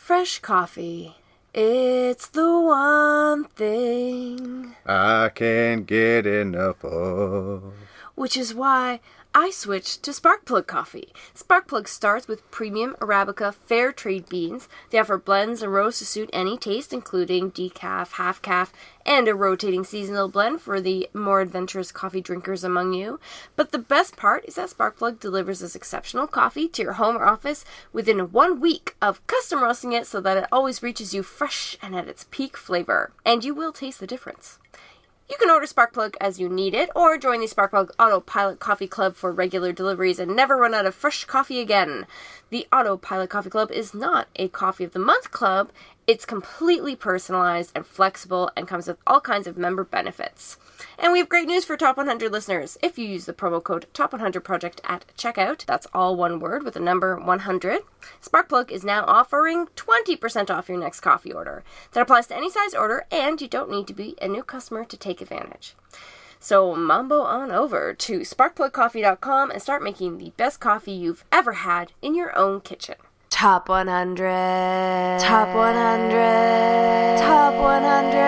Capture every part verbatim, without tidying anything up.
Fresh coffee. It's the one thing I can't get enough of. Which is why I switched to Sparkplug coffee. Sparkplug starts with premium Arabica fair trade beans. They offer blends and roasts to suit any taste, including decaf, half calf, and a rotating seasonal blend for the more adventurous coffee drinkers among you. But the best part is that Sparkplug delivers this exceptional coffee to your home or office within one week of custom roasting it so that it always reaches you fresh and at its peak flavor. And you will taste the difference. You can order Sparkplug as you need it, or join the Sparkplug Autopilot Coffee Club for regular deliveries and never run out of fresh coffee again. The Autopilot Coffee Club is not a Coffee of the Month club. It's completely personalized and flexible and comes with all kinds of member benefits. And we have great news for Top one hundred listeners. If you use the promo code Top one hundred Project at checkout, that's all one word with the number one hundred, Sparkplug is now offering twenty percent off your next coffee order. That applies to any size order, and you don't need to be a new customer to take advantage. So mambo on over to sparkplug coffee dot com and start making the best coffee you've ever had in your own kitchen. Top one hundred. Top one hundred. Top one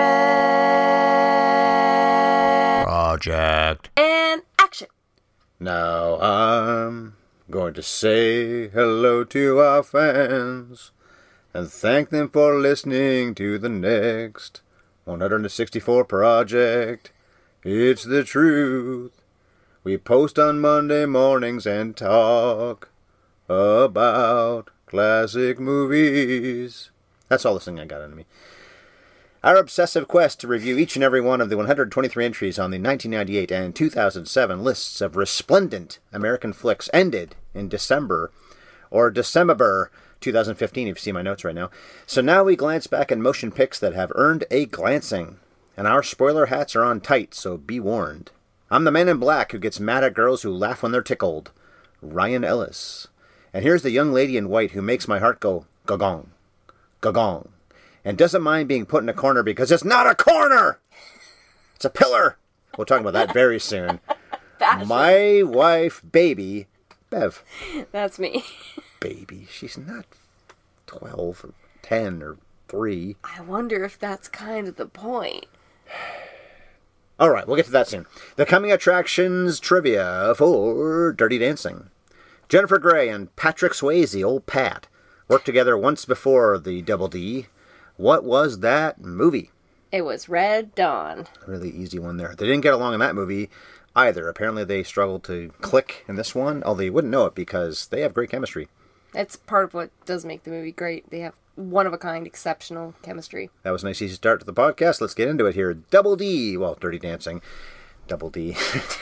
hundred. Project. And action. Now I'm going to say hello to our fans and thank them for listening to the next one hundred sixty-four project. It's the truth. We post on Monday mornings and talk about classic movies. That's all the thing I got out of me. Our obsessive quest to review each and every one of the one hundred twenty-three entries on the nineteen ninety-eight and two thousand seven lists of resplendent American flicks ended in December, or December two thousand fifteen, if you see my notes right now. So now we glance back at motion picks that have earned a glancing. And our spoiler hats are on tight, so be warned. I'm the man in black who gets mad at girls who laugh when they're tickled, Ryan Ellis. And here's the young lady in white who makes my heart go gagong, gagong, and doesn't mind being put in a corner because it's not a corner! It's a pillar! We'll talk about that very soon. My wife, baby, Bev. That's me. Baby. She's not twelve or ten or three. I wonder if that's kind of the point. All right, we'll get to that soon. The coming attractions trivia for Dirty Dancing. Jennifer Grey and Patrick Swayze, old Pat, worked together once before the Double D. What was that movie? It was Red Dawn. Really easy one there. They didn't get along in that movie either. Apparently they struggled to click in this one, although you wouldn't know it because they have great chemistry. That's part of what does make the movie great. They have one-of-a-kind, exceptional chemistry. That was a nice easy start to the podcast. Let's get into it here. Double D, well, Dirty Dancing, Double D,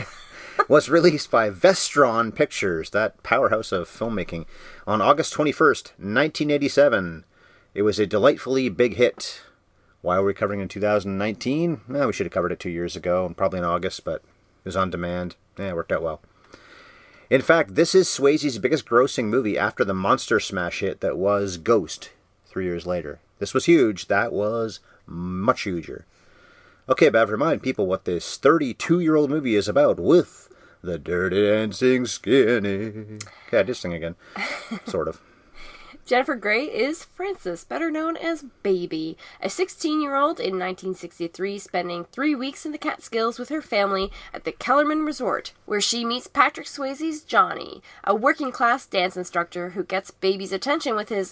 was released by Vestron Pictures, that powerhouse of filmmaking, on August twenty-first, nineteen eighty-seven. It was a delightfully big hit. Why are we covering it in two thousand nineteen? Well, we should have covered it two years ago, probably in August, but it was on demand. Yeah, it worked out well. In fact, this is Swayze's biggest grossing movie after the monster smash hit that was Ghost three years later. This was huge. That was much huger. Okay, Bev, remind people what this thirty-two-year-old movie is about with the Dirty Dancing Skinny. Okay, I did sing again. Sort of. Jennifer Grey is Frances, better known as Baby, a sixteen-year-old in nineteen sixty-three spending three weeks in the Catskills with her family at the Kellerman Resort, where she meets Patrick Swayze's Johnny, a working-class dance instructor who gets Baby's attention with his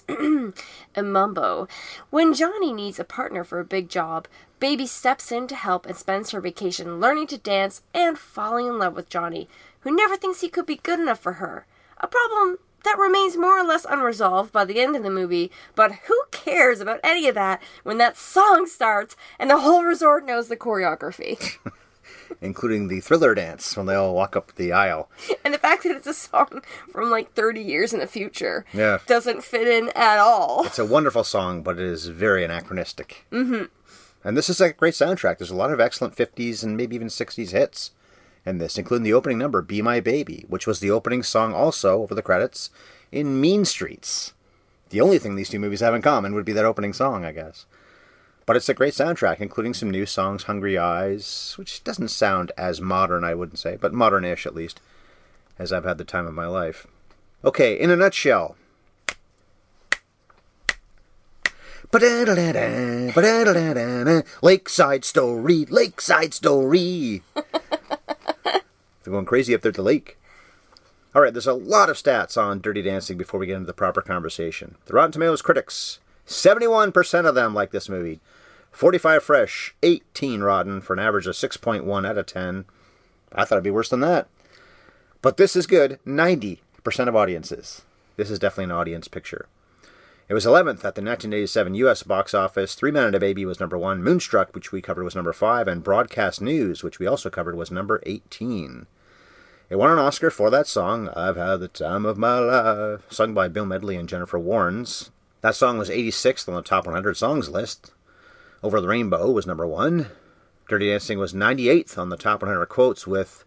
mumbo. When Johnny needs a partner for a big job, Baby steps in to help and spends her vacation learning to dance and falling in love with Johnny, who never thinks he could be good enough for her. A problem that remains more or less unresolved by the end of the movie, but who cares about any of that when that song starts and the whole resort knows the choreography? Including the Thriller dance when they all walk up the aisle. And the fact that it's a song from like thirty years in the future yeah. doesn't fit in at all. It's a wonderful song, but it is very anachronistic. Mm-hmm. And this is a great soundtrack. There's a lot of excellent fifties and maybe even sixties hits in this, including the opening number, Be My Baby, which was the opening song also, over the credits, in Mean Streets. The only thing these two movies have in common would be that opening song, I guess. But it's a great soundtrack, including some new songs, Hungry Eyes, which doesn't sound as modern, I wouldn't say, but modern-ish at least, as I've had the time of my life. Okay, in a nutshell, Ba-da-da-da-da, ba-da-da-da-da, Lakeside Story, Lakeside Story. They're going crazy up there at the lake. All right, there's a lot of stats on Dirty Dancing before we get into the proper conversation. The Rotten Tomatoes critics, seventy-one percent of them like this movie. forty-five fresh, eighteen rotten, for an average of six point one out of ten. I thought it'd be worse than that. But this is good, ninety percent of audiences. This is definitely an audience picture. It was eleventh at the nineteen eighty-seven U S box office. Three Men and a Baby was number one. Moonstruck, which we covered, was number five. And Broadcast News, which we also covered, was number eighteen. It won an Oscar for that song, I've Had the Time of My Life, sung by Bill Medley and Jennifer Warnes. That song was eighty-sixth on the top one hundred songs list. Over the Rainbow was number one. Dirty Dancing was ninety-eighth on the top one hundred quotes with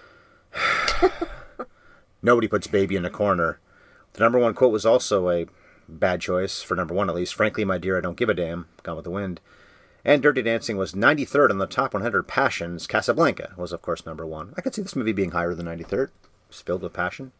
Nobody Puts Baby in a Corner. The number one quote was also a bad choice, for number one at least. Frankly, My Dear, I Don't Give a Damn, Gone with the Wind. And Dirty Dancing was ninety-third on the top one hundred passions. Casablanca was, of course, number one. I could see this movie being higher than ninety-third. It's filled with passion.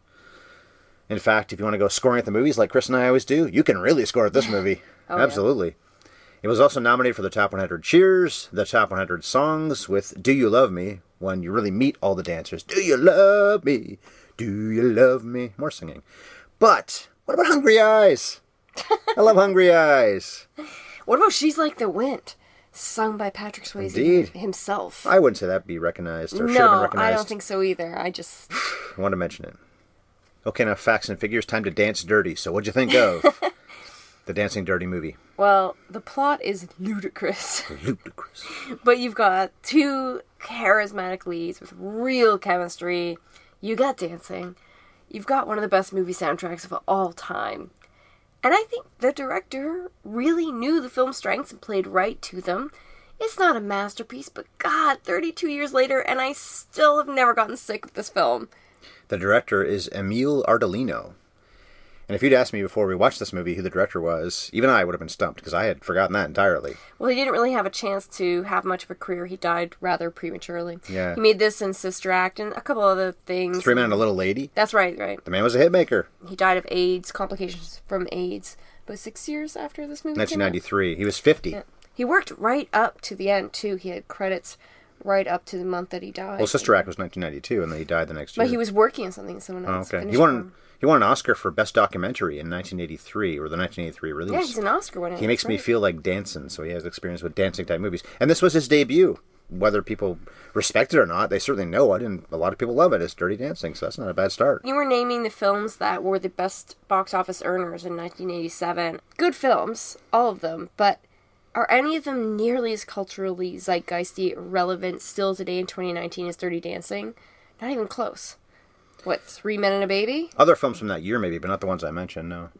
In fact, if you want to go scoring at the movies like Chris and I always do, you can really score at this movie. oh, Absolutely. Yeah. It was also nominated for the top one hundred cheers, the top one hundred songs with Do You Love Me, when you really meet all the dancers. Do you love me? Do you love me? More singing. But what about Hungry Eyes? I love Hungry Eyes. What about She's Like the Wind? Sung by Patrick Swayze Indeed. himself. I wouldn't say that'd be recognized or no, should have been recognized. I don't think so either. I just... I want to mention it. Okay, now facts and figures. Time to dance dirty. So what'd you think of the Dancing Dirty movie? Well, the plot is ludicrous. Ludicrous. But you've got two charismatic leads with real chemistry. You got dancing. You've got one of the best movie soundtracks of all time. And I think the director really knew the film's strengths and played right to them. It's not a masterpiece, but God, thirty-two years later, and I still have never gotten sick of this film. The director is Emile Ardolino. And if you'd asked me before we watched this movie who the director was, even I would have been stumped, because I had forgotten that entirely. Well, he didn't really have a chance to have much of a career. He died rather prematurely. Yeah. He made this and Sister Act and a couple other things. Three Men and a Little Lady? That's right, right. The man was a hitmaker. He died of AIDS, complications from AIDS, but six years after this movie nineteen ninety-three. He was fifty. Yeah. He worked right up to the end, too. He had credits right up to the month that he died. Well, Sister Act was nineteen ninety-two, and then he died the next year. But he was working on something someone else oh, okay. finished He won, on. he won an Oscar for Best Documentary in nineteen eighty-three, or the nineteen eighty-three release. Yeah, he's an Oscar winner. He makes right. me feel like dancing, so he has experience with dancing-type movies. And this was his debut. Whether people respect it or not, they certainly know it, and a lot of people love it. It's Dirty Dancing, so that's not a bad start. You were naming the films that were the best box office earners in nineteen eighty-seven. Good films, all of them, but are any of them nearly as culturally zeitgeisty relevant still today in twenty nineteen as Dirty Dancing? Not even close. What, Three Men and a Baby? Other films from that year, maybe, but not the ones I mentioned, no.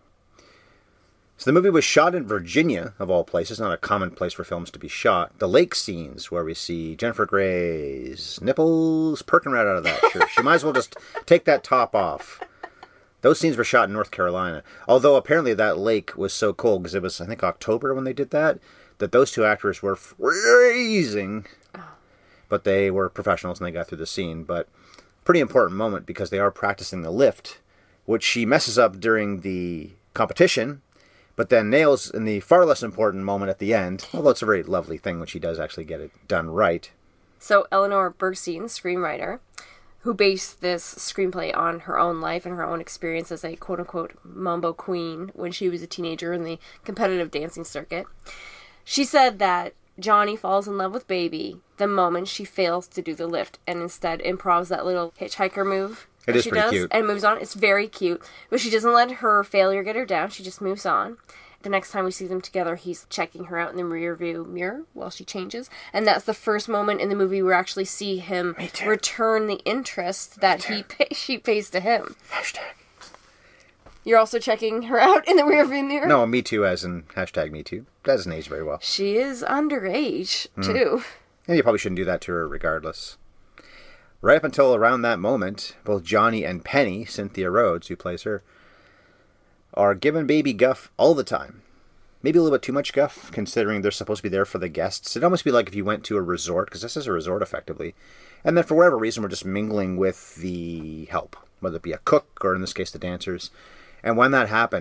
So the movie was shot in Virginia, of all places, not a common place for films to be shot. The lake scenes, where we see Jennifer Grey's nipples perking right out of that shirt. She might as well just take that top off. Those scenes were shot in North Carolina. Although apparently that lake was so cold, because it was, I think, October when they did that, that those two actors were freezing. Oh. But they were professionals and they got through the scene. But pretty important moment because they are practicing the lift, which she messes up during the competition, but then nails in the far less important moment at the end. Although it's a very lovely thing when she does actually get it done right. So Eleanor Bergstein, screenwriter, who based this screenplay on her own life and her own experience as a quote-unquote mambo queen when she was a teenager in the competitive dancing circuit. She said that Johnny falls in love with Baby the moment she fails to do the lift and instead improvs that little hitchhiker move. It is she pretty does, cute. And moves on. It's very cute. But she doesn't let her failure get her down. She just moves on. The next time we see them together, he's checking her out in the rear view mirror while she changes. And that's the first moment in the movie where we actually see him return the interest that he pay, she pays to him. Hashtag. You're also checking her out in the rear view mirror? No, me too as in hashtag me too. That doesn't age very well. She is underage, mm. too. And you probably shouldn't do that to her regardless. Right up until around that moment, both Johnny and Penny, Cynthia Rhodes, who plays her, are giving Baby guff all the time. Maybe a little bit too much guff, considering they're supposed to be there for the guests. It'd almost be like if you went to a resort, because this is a resort, effectively, and then for whatever reason, we're just mingling with the help, whether it be a cook, or in this case, the dancers. And when that happened,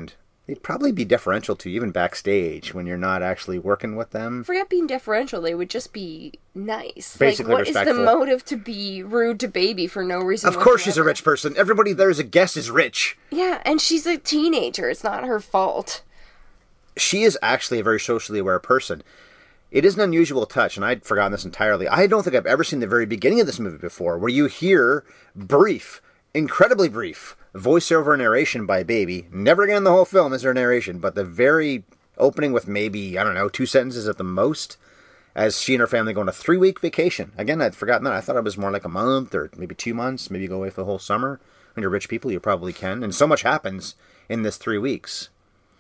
they'd probably be deferential to you, even backstage, when you're not actually working with them. Forget being deferential, they would just be nice. Basically like, what respectful. is the motive to be rude to Baby for no reason Of course whatsoever? she's a rich person. Everybody there as a guest is rich. Yeah, and she's a teenager. It's not her fault. She is actually a very socially aware person. It is an unusual touch, and I'd forgotten this entirely. I don't think I've ever seen the very beginning of this movie before, where you hear brief, incredibly brief, voiceover narration by Baby. Never again in the whole film is there narration, but the very opening with maybe, I don't know, two sentences at the most, as she and her family go on a three-week vacation. Again, I'd forgotten that. I thought it was more like a month or maybe two months. Maybe you go away for the whole summer. When you're rich people, you probably can. And so much happens in this three weeks.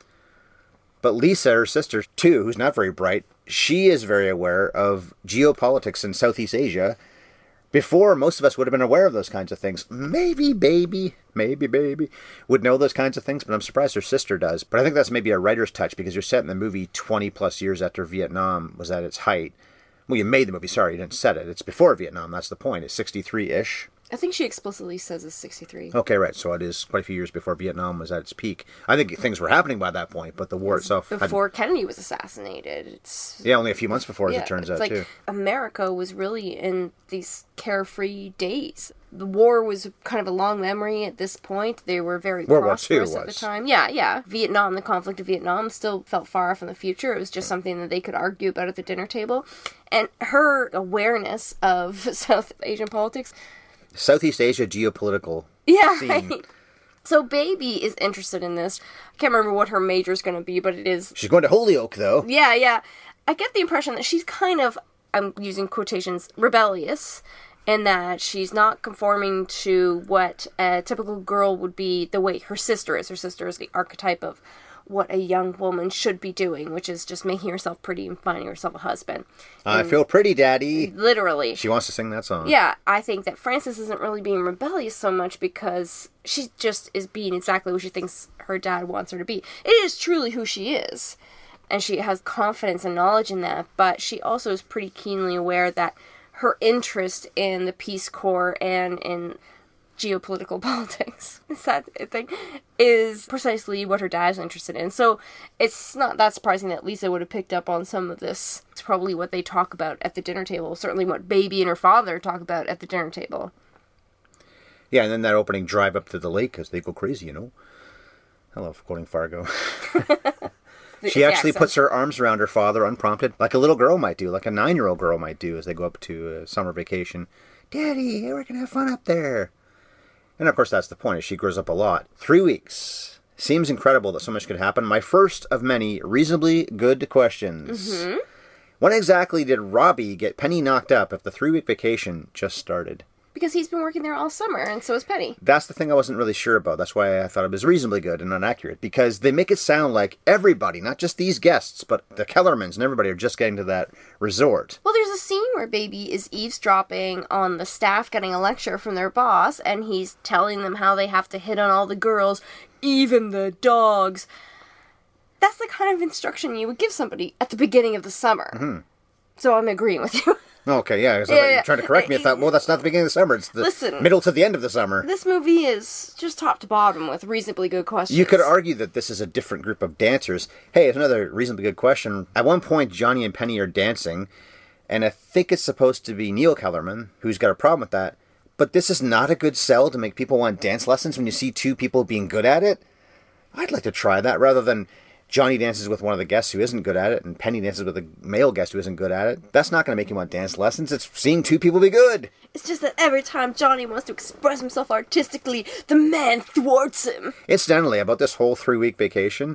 But Lisa, her sister, too, who's not very bright, she is very aware of geopolitics in Southeast Asia. Before, most of us would have been aware of those kinds of things. Maybe Baby, maybe Baby would know those kinds of things, but I'm surprised her sister does. But I think that's maybe a writer's touch, because you're set in the movie twenty plus years after Vietnam was at its height. Well, you made the movie, sorry, you didn't set it. It's before Vietnam, that's the point. It's sixty-three-ish. I think she explicitly says it's sixty-three. Okay, right. So it is quite a few years before Vietnam was at its peak. I think things were happening by that point, but the war itself... Before hadn't... Kennedy was assassinated. It's Yeah, only a few months before, as yeah, it turns it's out, like too. America was really in these carefree days. The war was kind of a long memory at this point. They were very World War Two prosperous at the was. time. Yeah, yeah. Vietnam, the conflict of Vietnam still felt far from the future. It was just something that they could argue about at the dinner table. And her awareness of South Asian politics... Southeast Asia geopolitical Yeah, scene. right. So Baby is interested in this. I can't remember what her major is going to be, but it is... She's going to Holyoke, though. Yeah, yeah. I get the impression that she's kind of, I'm using quotations, rebellious, in that she's not conforming to what a typical girl would be the way her sister is. Her sister is the archetype of what a young woman should be doing, which is just making herself pretty and finding herself a husband. I And feel pretty, Daddy. literally. She wants to sing that song. Yeah, I think that Frances isn't really being rebellious so much because she just is being exactly what she thinks her dad wants her to be. It is truly who she is, and she has confidence and knowledge in that, but she also is pretty keenly aware that her interest in the Peace Corps and in geopolitical politics, is that a thing, is precisely what her dad is interested in. So it's not that surprising that Lisa would have picked up on some of this. It's probably what they talk about at the dinner table, certainly what Baby and her father talk about at the dinner table. Yeah, and then that opening drive up to the lake as they go crazy, you know. I love quoting Fargo. She actually puts her arms around her father unprompted, like a little girl might do, like a nine-year-old girl might do as they go up to a summer vacation. Daddy, we're going to have fun up there. And of course, that's the point, is she grows up a lot. Three weeks. Seems incredible that so much could happen. My first of many reasonably good questions. Mm-hmm. When exactly did Robbie get Penny knocked up if the three-week vacation just started? Because he's been working there all summer, and so is Penny. That's the thing I wasn't really sure about. That's why I thought it was reasonably good and not accurate. Because they make it sound like everybody, not just these guests, but the Kellermans and everybody are just getting to that resort. Well, there's a scene where Baby is eavesdropping on the staff getting a lecture from their boss, and he's telling them how they have to hit on all the girls, even the dogs. That's the kind of instruction you would give somebody at the beginning of the summer. Mm-hmm. So I'm agreeing with you. Okay, yeah. So Yeah, you're yeah. trying to correct me. I thought, well, that's not the beginning of the summer. It's the Listen. middle to the end of the summer. This movie is just top to bottom with reasonably good questions. You could argue that this is a different group of dancers. Hey, it's another reasonably good question. At one point, Johnny and Penny are dancing, and I think it's supposed to be Neil Kellerman, who's got a problem with that. But this is not a good sell to make people want dance lessons when you see two people being good at it. I'd like to try that rather than Johnny dances with one of the guests who isn't good at it, and Penny dances with a male guest who isn't good at it. That's not going to make you want dance lessons. It's seeing two people be good. It's just that every time Johnny wants to express himself artistically, the man thwarts him. Incidentally, about this whole three-week vacation,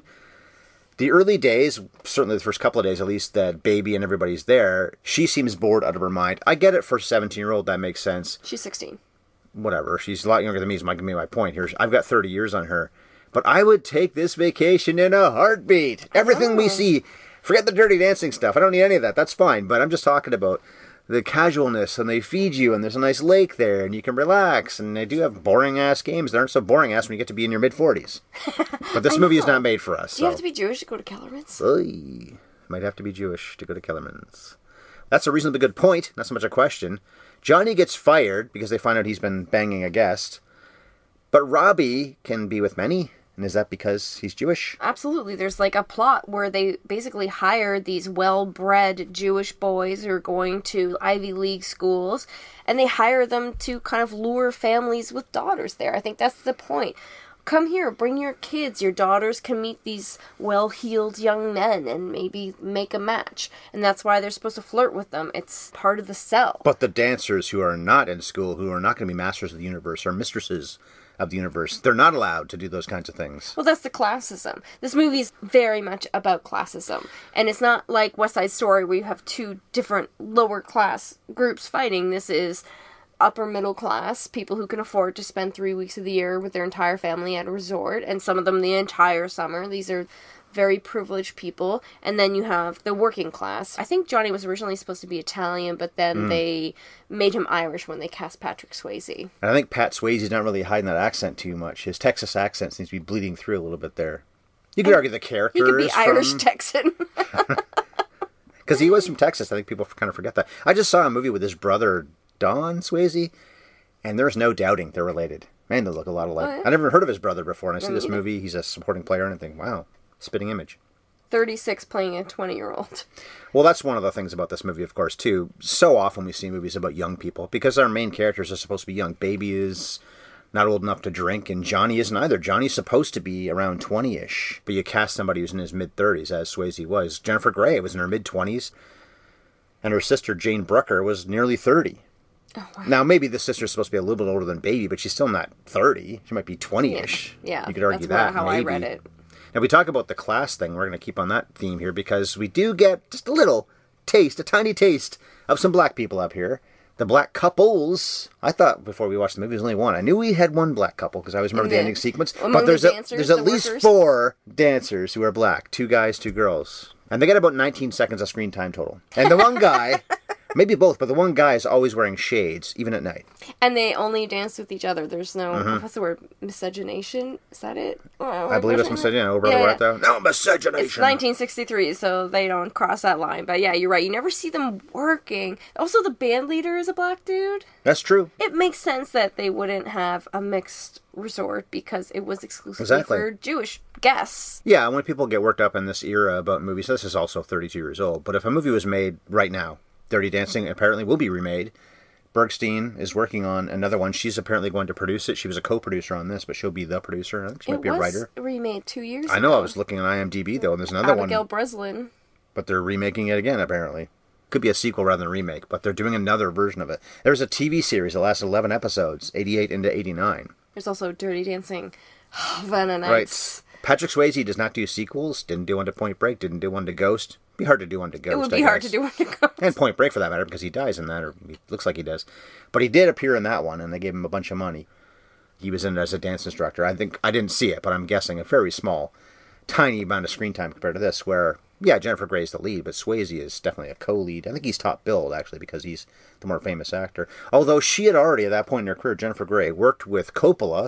the early days, certainly the first couple of days at least, that Baby and everybody's there, she seems bored out of her mind. I get it for a seventeen-year-old, that makes sense. She's sixteen. Whatever, she's a lot younger than me, is my, my point here. I've got thirty years on her. But I would take this vacation in a heartbeat. Everything Oh. we see, forget the dirty dancing stuff. I don't need any of that. That's fine. But I'm just talking about the casualness, and they feed you, and there's a nice lake there, and you can relax, and they do have boring-ass games that aren't so boring-ass when you get to be in your mid-forties. But this movie is not made for us. Do you So. have to be Jewish to go to Kellerman's? Oy, might have to be Jewish to go to Kellerman's. That's a reasonably good point. Not so much a question. Johnny gets fired because they find out he's been banging a guest. But Robbie can be with many. And is that because he's Jewish? Absolutely. There's like a plot where they basically hire these well-bred Jewish boys who are going to Ivy League schools, and they hire them to kind of lure families with daughters there. I think that's the point. Come here, bring your kids. Your daughters can meet these well-heeled young men and maybe make a match. And that's why they're supposed to flirt with them. It's part of the sell. But the dancers who are not in school, who are not going to be masters of the universe, are mistresses of the universe. They're not allowed to do those kinds of things. Well, that's the classism. This movie's very much about classism. And it's not like West Side Story where you have two different lower class groups fighting. This is upper middle class, people who can afford to spend three weeks of the year with their entire family at a resort, and some of them the entire summer. These are very privileged people. And then you have the working class. I think Johnny was originally supposed to be Italian, but then mm. they made him Irish when they cast Patrick Swayze. And I think Pat Swayze's not really hiding that accent too much. His Texas accent seems to be bleeding through a little bit there. You could and argue the characters. He could be from... Irish Texan. Because he was from Texas. I think people kind of forget that. I just saw a movie with his brother, Don Swayze, and there's no doubting they're related. Man, they look a lot alike. Oh, yeah. I never heard of his brother before, and I see this movie. He's a supporting player, and I think, wow. Spitting image. thirty-six playing a twenty-year-old. Well, that's one of the things about this movie, of course, too. So often we see movies about young people, because our main characters are supposed to be young. Baby is not old enough to drink, and Johnny isn't either. Johnny's supposed to be around twenty-ish, but you cast somebody who's in his mid-thirties, as Swayze was. Jennifer Grey was in her mid-twenties, and her sister, Jane Brooker, was nearly thirty. Oh, wow. Now, maybe the sister's supposed to be a little bit older than Baby, but she's still not thirty. She might be twenty-ish. Yeah, yeah, you could argue that's that. how maybe. I read it. Now, we talk about the class thing. We're going to keep on that theme here because we do get just a little taste, a tiny taste of some black people up here. The black couples. I thought before we watched the movie there was only one. I knew we had one black couple because I always remember the ending sequence. But there's, the a, dancers, there's at the least workers. four dancers who are black. Two guys, two girls. And they get about nineteen seconds of screen time total. And the one guy... Maybe both, but the one guy is always wearing shades, even at night. And they only dance with each other. There's no, mm-hmm. what's the word, miscegenation? Is that it? Oh, I believe it's miscegenation. Oh, brother, yeah, right there. No, miscegenation. It's nineteen sixty-three, so they don't cross that line. But yeah, you're right. You never see them working. Also, the band leader is a black dude. That's true. It makes sense that they wouldn't have a mixed resort because it was exclusively exactly. for Jewish guests. Yeah, when people get worked up in this era about movies, this is also thirty-two years old, but if a movie was made right now, Dirty Dancing apparently will be remade. Bergstein is working on another one. She's apparently going to produce it. She was a co-producer on this, but she'll be the producer. I think she might it be a writer. It was remade two years I know. ago. I was looking on IMDb, though, and there's another Abigail one. Abigail Breslin. But they're remaking it again, apparently. Could be a sequel rather than a remake, but they're doing another version of it. There's a T V series that lasts eleven episodes, eighty-eight into eighty-nine. There's also Dirty Dancing. Havana Nights. Right. Patrick Swayze does not do sequels. Didn't do one to Point Break. Didn't do one to Ghost. It'd be hard to do one to Ghost. It would be I hard guess. to do one to Ghost. And Point Break, for that matter, because he dies in that, or he looks like he does. But he did appear in that one, and they gave him a bunch of money. He was in it as a dance instructor. I think I didn't see it, but I'm guessing a very small, tiny amount of screen time compared to this, where, yeah, Jennifer Grey's the lead, but Swayze is definitely a co-lead. I think he's top billed, actually, because he's the more famous actor. Although she had already, at that point in her career, Jennifer Grey, worked with Coppola,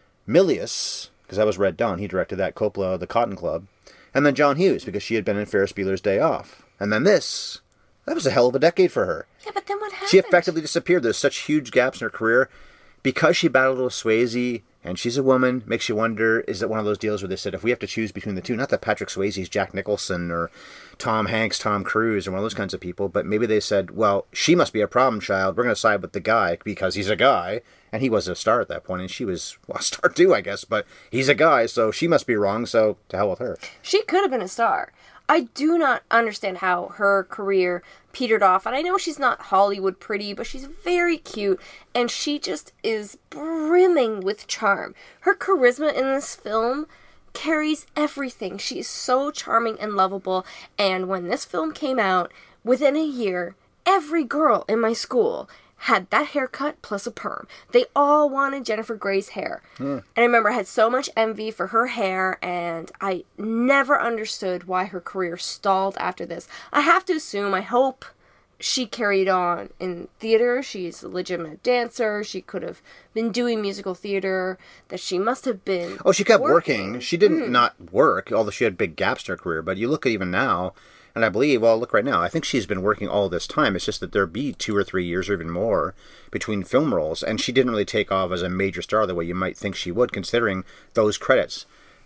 Milius, because that was Red Dawn. He directed that, Coppola, The Cotton Club. And then John Hughes, because she had been in Ferris Bueller's Day Off. And then this. That was a hell of a decade for her. Yeah, but then what happened? She effectively disappeared. There's such huge gaps in her career. Because she battled with Swayze, and she's a woman, makes you wonder, is it one of those deals where they said, if we have to choose between the two, not that Patrick Swayze's Jack Nicholson, or Tom Hanks, Tom Cruise, or one of those kinds of people, but maybe they said, well, she must be a problem child. We're going to side with the guy, because he's a guy. And he was a star at that point, and she was, well, a star too, I guess, but he's a guy, so she must be wrong, so to hell with her. She could have been a star. I do not understand how her career petered off, and I know she's not Hollywood pretty, but she's very cute, and she just is brimming with charm. Her charisma in this film carries everything. She is so charming and lovable, and when this film came out, within a year, every girl in my school had that haircut plus a perm. They all wanted Jennifer Grey's hair. Mm. And I remember I had so much envy for her hair, and I never understood why her career stalled after this. I have to assume, I hope she carried on in theater. She's a legitimate dancer. She could have been doing musical theater, that she must have been Oh, she kept working. working. She didn't Mm. not work, although she had big gaps in her career. But you look at even now, and I believe, well, look right now, I think she's been working all this time. It's just that there'd be two or three years or even more between film roles, and she didn't really take off as a major star the way you might think she would, considering those credits.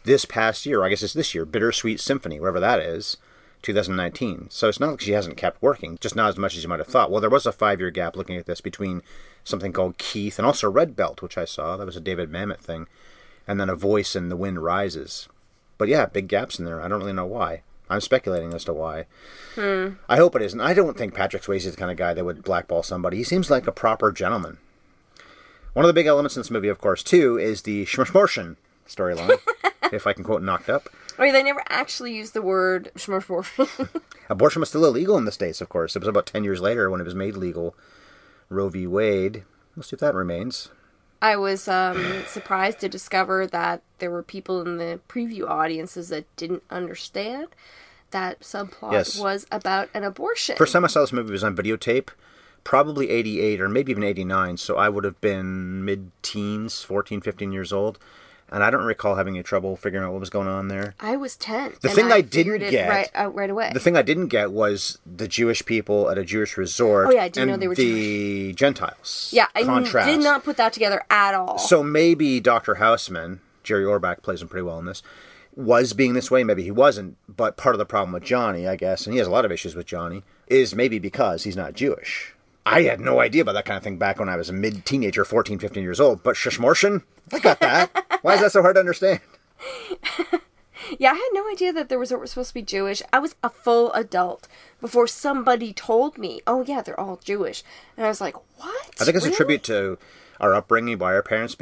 this past year, I guess it's this year, Bittersweet Symphony, wherever that is, two thousand nineteen. So it's not like she hasn't kept working, just not as much as you might have thought. Well, there was a five-year gap looking at this between something called Keith and also Red Belt, which I saw. That was a David Mamet thing. And then A Voice in The Wind Rises. But yeah, big gaps in there. I don't really know why. I'm speculating as to why. Hmm. I hope it isn't. I don't think Patrick Swayze is the kind of guy that would blackball somebody. He seems like a proper gentleman. One of the big elements in this movie, of course, too, is the Schmorschen storyline, if I can quote Knocked Up. I mean, they never actually used the word schmorschen. Abortion was still illegal in the States, of course. It was about ten years later when it was made legal. Roe v. Wade. We'll see if that remains. I was um, surprised to discover that there were people in the preview audiences that didn't understand that subplot Yes. was about an abortion. First time I saw this movie was on videotape, probably eighty-eight or maybe even eighty-nine, so I would have been mid-teens, fourteen, fifteen years old. And I don't recall having any trouble figuring out what was going on there. I was ten. The and thing I, I didn't figured it get, right out right away. the thing I didn't get was the Jewish people at a Jewish resort. Oh, yeah, I didn't and know they were the Gentiles. yeah, I Contrast. did not put that together at all. So maybe Doctor Houseman, Jerry Orbach plays him pretty well in this, was being this way. Maybe he wasn't. But part of the problem with Johnny, I guess, and he has a lot of issues with Johnny, is maybe because he's not Jewish. I had no idea about that kind of thing back when I was a mid-teenager, fourteen, fifteen years old. But Shishmorshin, I got that. Why is that so hard to understand? Yeah, I had no idea that there was was supposed to be Jewish. I was a full adult before somebody told me, oh yeah, they're all Jewish. And I was like, what? I think it's Really? a tribute to our upbringing by our parents,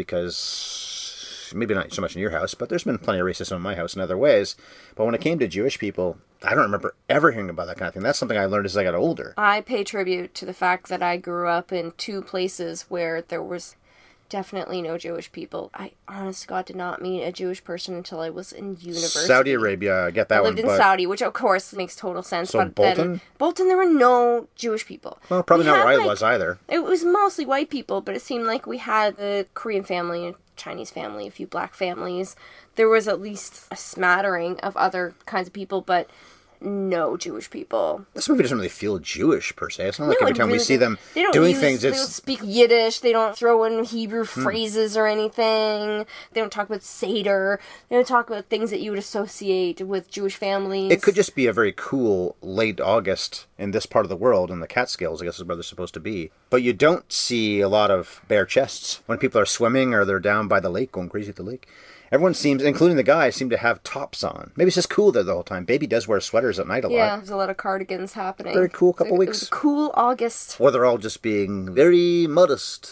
because maybe not so much in your house, but there's been plenty of racism in my house in other ways. But when it came to Jewish people, I don't remember ever hearing about that kind of thing. That's something I learned as I got older. I pay tribute to the fact that I grew up in two places where there was definitely no Jewish people. I, honest to God, did not meet a Jewish person until I was in university. Saudi Arabia, I get that I one. lived in but Saudi, which of course makes total sense. So but Bolton? Then, Bolton, there were no Jewish people. Well, probably We not had, where I like- was either. It was mostly white people, but it seemed like we had a Korean family, a Chinese family, a few black families. There was at least a smattering of other kinds of people, but no Jewish people. This movie doesn't really feel Jewish, per se. It's not like No, every it time we really see doesn't. them They don't doing use- things, They don't it's... Hmm. speak Yiddish. They don't throw in Hebrew phrases or anything. They don't talk about Seder. They don't talk about things that you would associate with Jewish families. It could just be a very cool late August in this part of the world, in the Catskills, I guess is where they're supposed to be. But you don't see a lot of bare chests when people are swimming or they're down by the lake, going crazy at the lake. Everyone seems, including the guys, seem to have tops on. Maybe it's just cool there the whole time. Baby does wear sweaters at night a Yeah, lot. there's a lot of cardigans happening. Very cool couple It was a- weeks. It was a cool August. Or they're all just being very modest.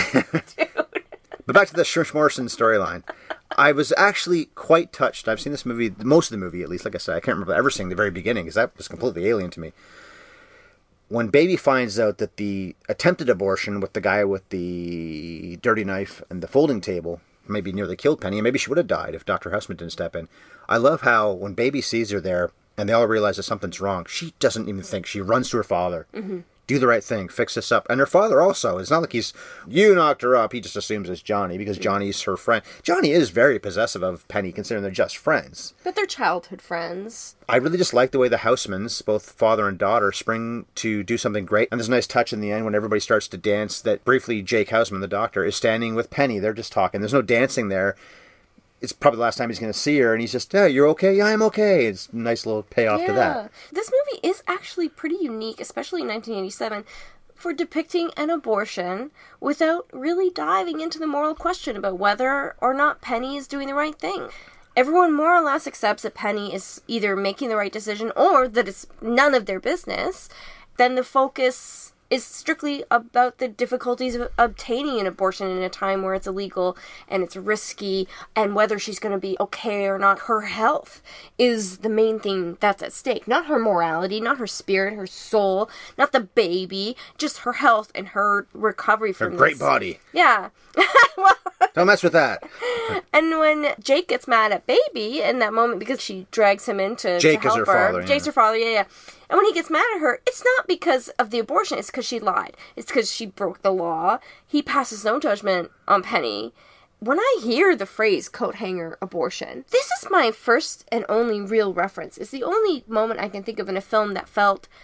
But back to the Schmorschen storyline. I was actually quite touched. I've seen this movie, most of the movie at least, like I said. I can't remember ever seeing the very beginning, because that was completely alien to me. When Baby finds out that the attempted abortion with the guy with the dirty knife and the folding table maybe nearly killed Penny, and maybe she would have died if Doctor Houseman didn't step in. I love how when Baby sees her there and they all realize that something's wrong, she doesn't even think. She runs to her father. Mm-hmm. Do the right thing. Fix this up. And her father also. It's not like he's, you knocked her up. He just assumes it's Johnny because Johnny's her friend. Johnny is very possessive of Penny, considering they're just friends. But they're childhood friends. I really just like the way the Housemans, both father and daughter, spring to do something great. And there's a nice touch in the end when everybody starts to dance that briefly Jake Houseman, the doctor, is standing with Penny. They're just talking. There's no dancing there. It's probably the last time he's going to see her, and he's just, yeah, you're okay? Yeah, I'm okay. It's a nice little payoff yeah. to that. This movie is actually pretty unique, especially in nineteen eighty-seven, for depicting an abortion without really diving into the moral question about whether or not Penny is doing the right thing. Everyone more or less accepts that Penny is either making the right decision or that it's none of their business. Then the focus is strictly about the difficulties of obtaining an abortion in a time where it's illegal and it's risky, and whether she's going to be okay or not. Her health is the main thing that's at stake. Not her morality, not her spirit, her soul, not the baby, just her health and her recovery Her from great this. body. Yeah. Well, Don't mess with that. and when Jake gets mad at Baby in that moment because she drags him in to, Jake to is help her her. father, yeah. Jake's her father, yeah, yeah. And when he gets mad at her, it's not because of the abortion. It's because she lied. It's because she broke the law. He passes no judgment on Penny. When I hear the phrase coat hanger abortion, this is my first and only real reference. It's the only moment I can think of in a film that felt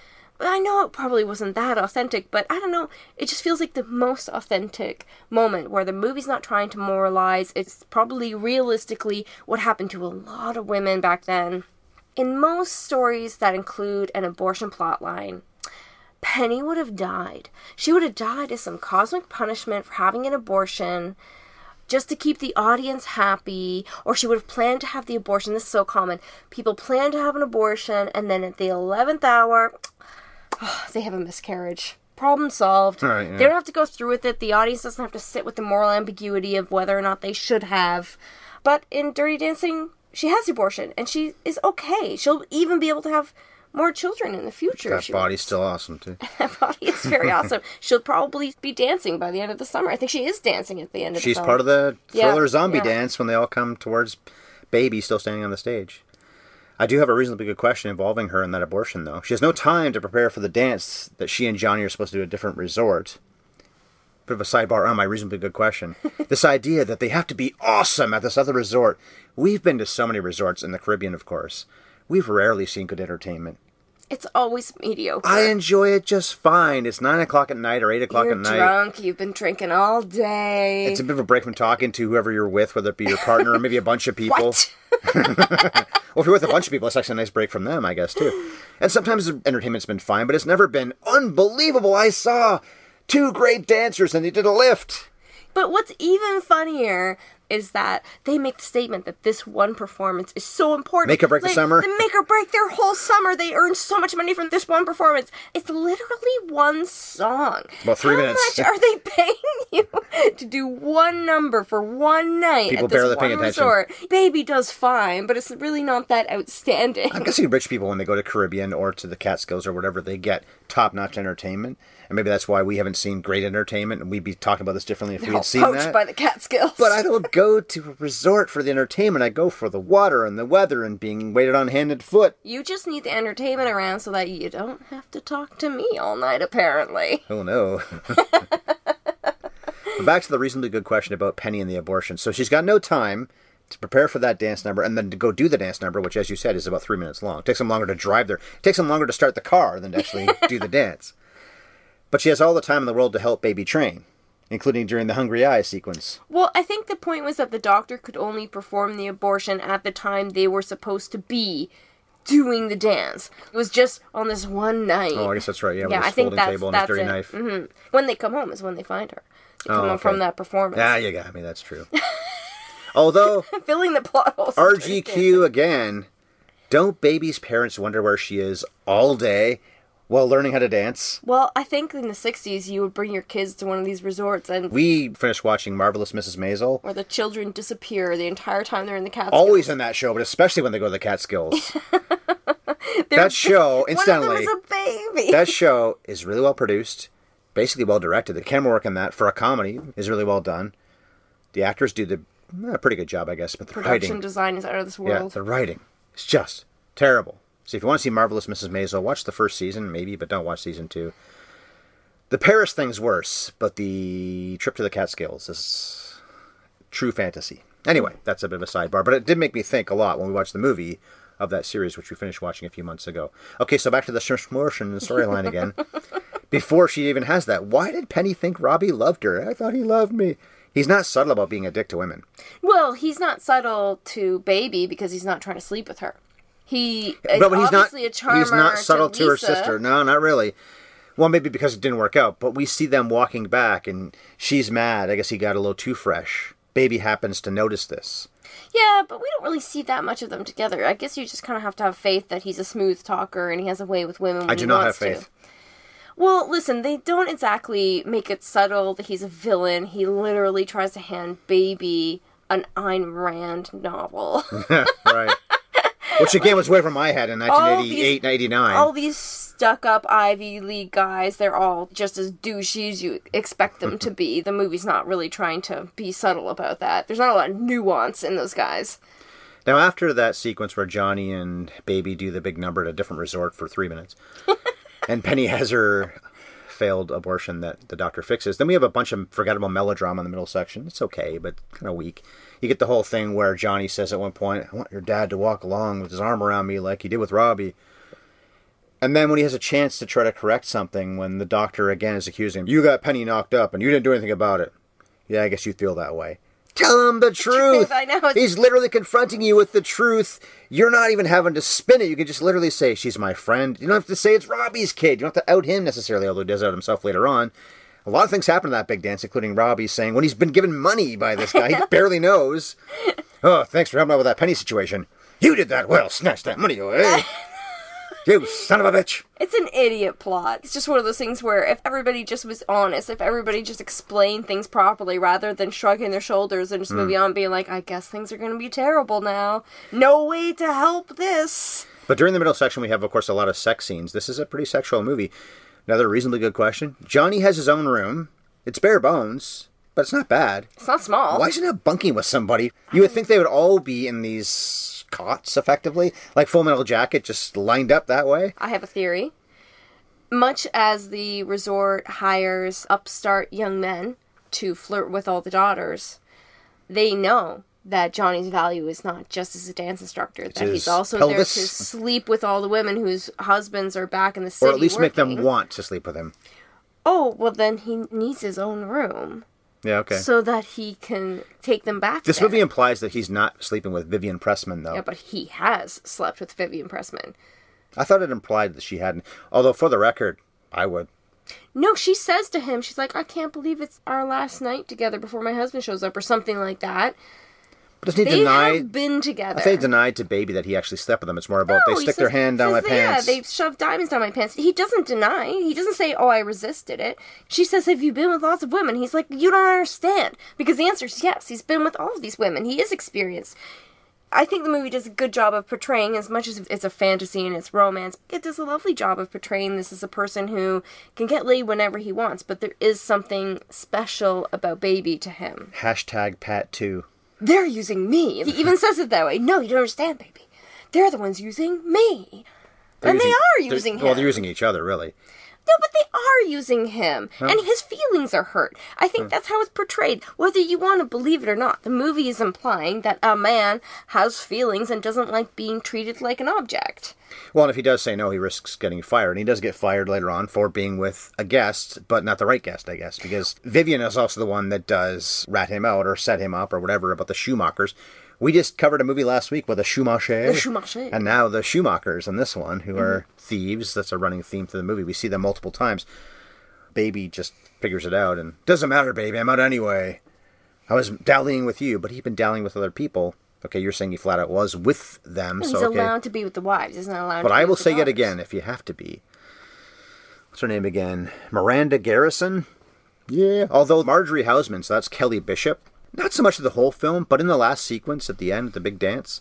I know it probably wasn't that authentic, but I don't know, it just feels like the most authentic moment where the movie's not trying to moralize. It's probably realistically what happened to a lot of women back then. In most stories that include an abortion plotline, Penny would have died. She would have died as some cosmic punishment for having an abortion, just to keep the audience happy, or she would have planned to have the abortion. This is so common. People plan to have an abortion, and then at the eleventh hour, oh, they have a miscarriage. Problem solved. Right, yeah. They don't have to go through with it. The audience doesn't have to sit with the moral ambiguity of whether or not they should have. But in Dirty Dancing, she has the abortion, and she is okay. She'll even be able to have more children in the future. That she body's wants. still awesome, too. That body is very awesome. She'll probably be dancing by the end of the summer. I think she is dancing at the end of She's the film. part of the Thriller Yeah, zombie yeah. dance when they all come towards Baby still standing on the stage. I do have a reasonably good question involving her and that abortion, though. She has no time to prepare for the dance that she and Johnny are supposed to do at a different resort. Bit of a sidebar on my reasonably good question. This idea that they have to be awesome at this other resort. We've been to so many resorts in the Caribbean, of course. We've rarely seen good entertainment. It's always mediocre. I enjoy it just fine. It's nine o'clock at night or eight o'clock You're at night. drunk. You've been drinking all day. It's a bit of a break from talking to whoever you're with, whether it be your partner or maybe a bunch of people. What? Well, if you're with a bunch of people, it's actually a nice break from them, I guess, too. And sometimes the entertainment's been fine, but it's never been unbelievable. I saw two great dancers and they did a lift. But what's even funnier is that they make the statement that this one performance is so important. Make or break the Like, summer? They make or break their whole summer. They earn so much money from this one performance. It's literally one song. About three How minutes. much are they paying you to do one number for one night People at this barely one paying attention. resort? Baby does fine, but it's really not that outstanding. I'm guessing rich people, when they go to Caribbean or to the Catskills or whatever, they get top-notch entertainment. And maybe that's why we haven't seen great entertainment, and we'd be talking about this differently if we They're all had seen poached that. by the Catskills. But I don't go to a resort for the entertainment. I go for the water and the weather and being waited on hand and foot. You just need the entertainment around so that you don't have to talk to me all night, apparently. Oh, no. But back to the reasonably good question about Penny and the abortion. So she's got no time to prepare for that dance number and then to go do the dance number, which, as you said, is about three minutes long. It takes them longer to drive there. It takes them longer to start the car than to actually do the dance. But she has all the time in the world to help Baby train, including during the Hungry Eyes sequence. Well, I think the point was that the doctor could only perform the abortion at the time they were supposed to be doing the dance. It was just on this one night. Oh, I guess that's right. Yeah, yeah, with I this think folding that's, table and that's this dirty it. knife. Mm-hmm. When they come home is when they find her. They come Oh, home okay. from that performance. Ah, you got me. That's true. Although, Filling the plot holes. R G Q again, don't Baby's parents wonder where she is all day while learning how to dance? Well, I think in the sixties you would bring your kids to one of these resorts and We finished watching Marvelous Missus Maisel. where the children disappear the entire time they're in the Catskills. Always in that show, but especially when they go to the Catskills. They're- That show, One incidentally, of them is a baby. that show is really well produced, basically well directed. The camera work in that for a comedy is really well done. The actors do the eh, pretty good job, I guess, but the Production writing, design is out of this yeah, world. the writing is just terrible. So if you want to see Marvelous Missus Maisel, watch the first season, maybe, but don't watch season two. The Paris thing's worse, but the trip to the Catskills is true fantasy. Anyway, that's a bit of a sidebar, but it did make me think a lot when we watched the movie of that series, which we finished watching a few months ago. Okay, so back to the Schmorschen storyline again. Before she even has that, why did Penny think Robbie loved her? I thought he loved me. He's not subtle about being a dick to women. Well, he's not subtle to Baby because he's not trying to sleep with her. He is But when he's not, obviously a charmer he's not subtle to, her Lisa. sister. No, not really. Well, maybe because it didn't work out, but we see them walking back, and she's mad. I guess he got a little too fresh. Baby happens to notice this. Yeah, but we don't really see that much of them together. I guess you just kind of have to have faith that he's a smooth talker and he has a way with women when I do he not have wants faith. to. Well, listen, they don't exactly make it subtle that he's a villain. He literally tries to hand Baby an Ayn Rand novel. Right. Which again was way over my head in nineteen eighty-eight, these- eighty-nine. All these stuck-up Ivy League guys, they're all just as douchey as you expect them to be. The movie's not really trying to be subtle about that. There's not a lot of nuance in those guys. Now, after that sequence where Johnny and Baby do the big number at a different resort for three minutes, and Penny has her failed abortion that the doctor fixes, then we have a bunch of forgettable melodrama in the middle section. It's okay, but kind of weak. You get the whole thing where Johnny says at one point, I want your dad to walk along with his arm around me like he did with Robbie. And then when he has a chance to try to correct something, when the doctor again is accusing him, you got Penny knocked up and you didn't do anything about it. Yeah, I guess you feel that way. Tell him the truth. I know. He's literally confronting you with the truth. You're not even having to spin it. You can just literally say, she's my friend. You don't have to say it's Robbie's kid. You don't have to out him necessarily, although he does out himself later on. A lot of things happen in that big dance, including Robbie saying, when he's been given money by this guy, he barely knows. Oh, thanks for helping out with that Penny situation. You did that well. Snatch that money away. You son of a bitch. It's an idiot plot. It's just one of those things where if everybody just was honest, if everybody just explained things properly rather than shrugging their shoulders and just mm. moving on being like, I guess things are going to be terrible now. No way to help this. But during the middle section, we have, of course, a lot of sex scenes. This is a pretty sexual movie. Another reasonably good question. Johnny has his own room. It's bare bones, but it's not bad. It's not small. Why isn't it bunking with somebody? You would think they would all be in these cots, effectively, like Full Metal Jacket, just lined up that way. I have a theory. Much as the resort hires upstart young men to flirt with all the daughters, they know that Johnny's value is not just as a dance instructor, that he's also pelvis. there to sleep with all the women whose husbands are back in the city Or at least working. make them want to sleep with him. Oh, well then he needs his own room. Yeah, okay. So that he can take them back This there. movie implies that he's not sleeping with Vivian Pressman, though. Yeah, but he has slept with Vivian Pressman. I thought it implied that she hadn't. Although, for the record, I would. No, she says to him, she's like, I can't believe it's our last night together before my husband shows up, or something like that. But doesn't he they deny... have been together. I think he denied to Baby that he actually slept with them. It's more about no, they stick says, their hand down my says, pants. Yeah, they shove diamonds down my pants. He doesn't deny. He doesn't say, oh, I resisted it. She says, have you been with lots of women? He's like, you don't understand. Because the answer is yes. He's been with all of these women. He is experienced. I think the movie does a good job of portraying, as much as it's a fantasy and it's romance, it does a lovely job of portraying this as a person who can get laid whenever he wants, but there is something special about Baby to him. Hashtag Pat two. They're using me. He even says it that way. No, you don't understand, baby. They're the ones using me. They're and using, they are using him. Well, they're using each other, really. No, but they are using him. Huh? And his feelings are hurt. I think huh. that's how it's portrayed. Whether you want to believe it or not, the movie is implying that a man has feelings and doesn't like being treated like an object. Well, and if he does say no, he risks getting fired. And he does get fired later on for being with a guest, but not the right guest, I guess. Because Vivian is also the one that does rat him out or set him up or whatever about the Schumachers. We just covered a movie last week with a Schumacher. The Schumacher. And now the Schumachers in this one, who mm-hmm. are thieves. That's a running theme to the movie. We see them multiple times. Baby just figures it out and, doesn't matter, baby, I'm out anyway. I was dallying with you, but he'd been dallying with other people. Okay, you're saying he flat out was with them. He's so okay. allowed to be with the wives. He's not allowed but to be I will with the say daughters. yet again, if you have to be. What's her name again? Miranda Garrison? Yeah. Although Marjorie Hausman, so that's Kelly Bishop. Not so much of the whole film, but in the last sequence at the end, the big dance,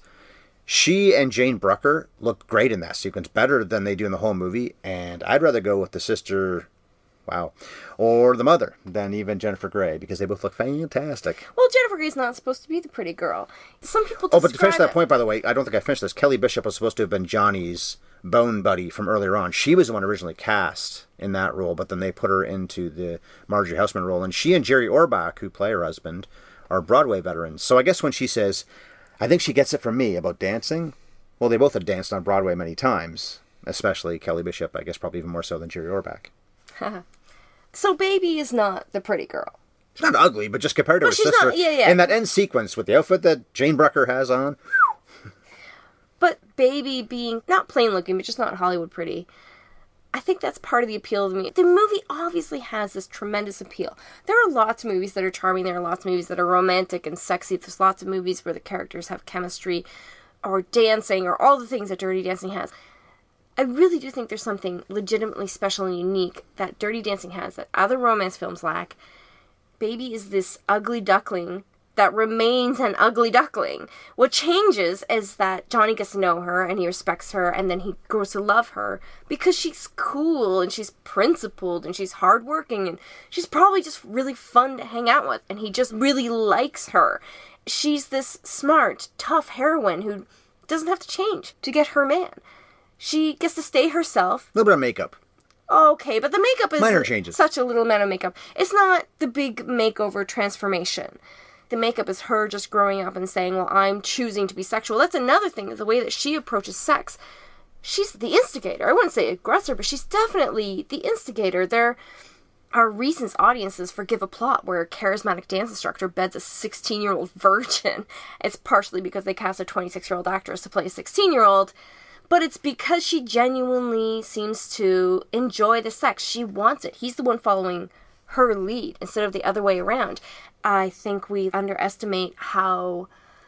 she and Jane Brucker look great in that sequence, better than they do in the whole movie, and I'd rather go with the sister, wow, or the mother than even Jennifer Grey, because they both look fantastic. Well, Jennifer Grey's not supposed to be the pretty girl. Some people Oh, but to finish that it... point, by the way, I don't think I finished this. Kelly Bishop was supposed to have been Johnny's bone buddy from earlier on. She was the one originally cast in that role, but then they put her into the Marjorie Hausman role, and she and Jerry Orbach, who play her husband, are Broadway veterans. So I guess when she says, I think she gets it from me about dancing, well, they both have danced on Broadway many times, especially Kelly Bishop, I guess probably even more so than Jerry Orbach. So Baby is not the pretty girl. She's not ugly, but just compared to well, her sister, not, yeah, yeah. in that end sequence with the outfit that Jane Brucker has on. But Baby being not plain looking, but just not Hollywood pretty, I think that's part of the appeal to me. The movie obviously has this tremendous appeal. There are lots of movies that are charming. There are lots of movies that are romantic and sexy. There's lots of movies where the characters have chemistry or dancing or all the things that Dirty Dancing has. I really do think there's something legitimately special and unique that Dirty Dancing has that other romance films lack. Baby is this ugly duckling that remains an ugly duckling. What changes is that Johnny gets to know her and he respects her and then he grows to love her because she's cool and she's principled and she's hardworking and she's probably just really fun to hang out with and he just really likes her. She's this smart, tough heroine who doesn't have to change to get her man. She gets to stay herself. A little bit of makeup. Okay, but the makeup is minor changes. Such a little amount of makeup. It's not the big makeover transformation. The makeup is her just growing up and saying, well, I'm choosing to be sexual. That's another thing, is the way that she approaches sex. she's the instigator. I wouldn't say aggressor, but she's definitely the instigator. There are recent audiences forgive a plot where a charismatic dance instructor beds a sixteen-year-old virgin. It's partially because they cast a twenty-six-year-old actress to play a sixteen-year-old, but it's because she genuinely seems to enjoy the sex. She wants it. He's the one following her lead instead of the other way around. I think we underestimate how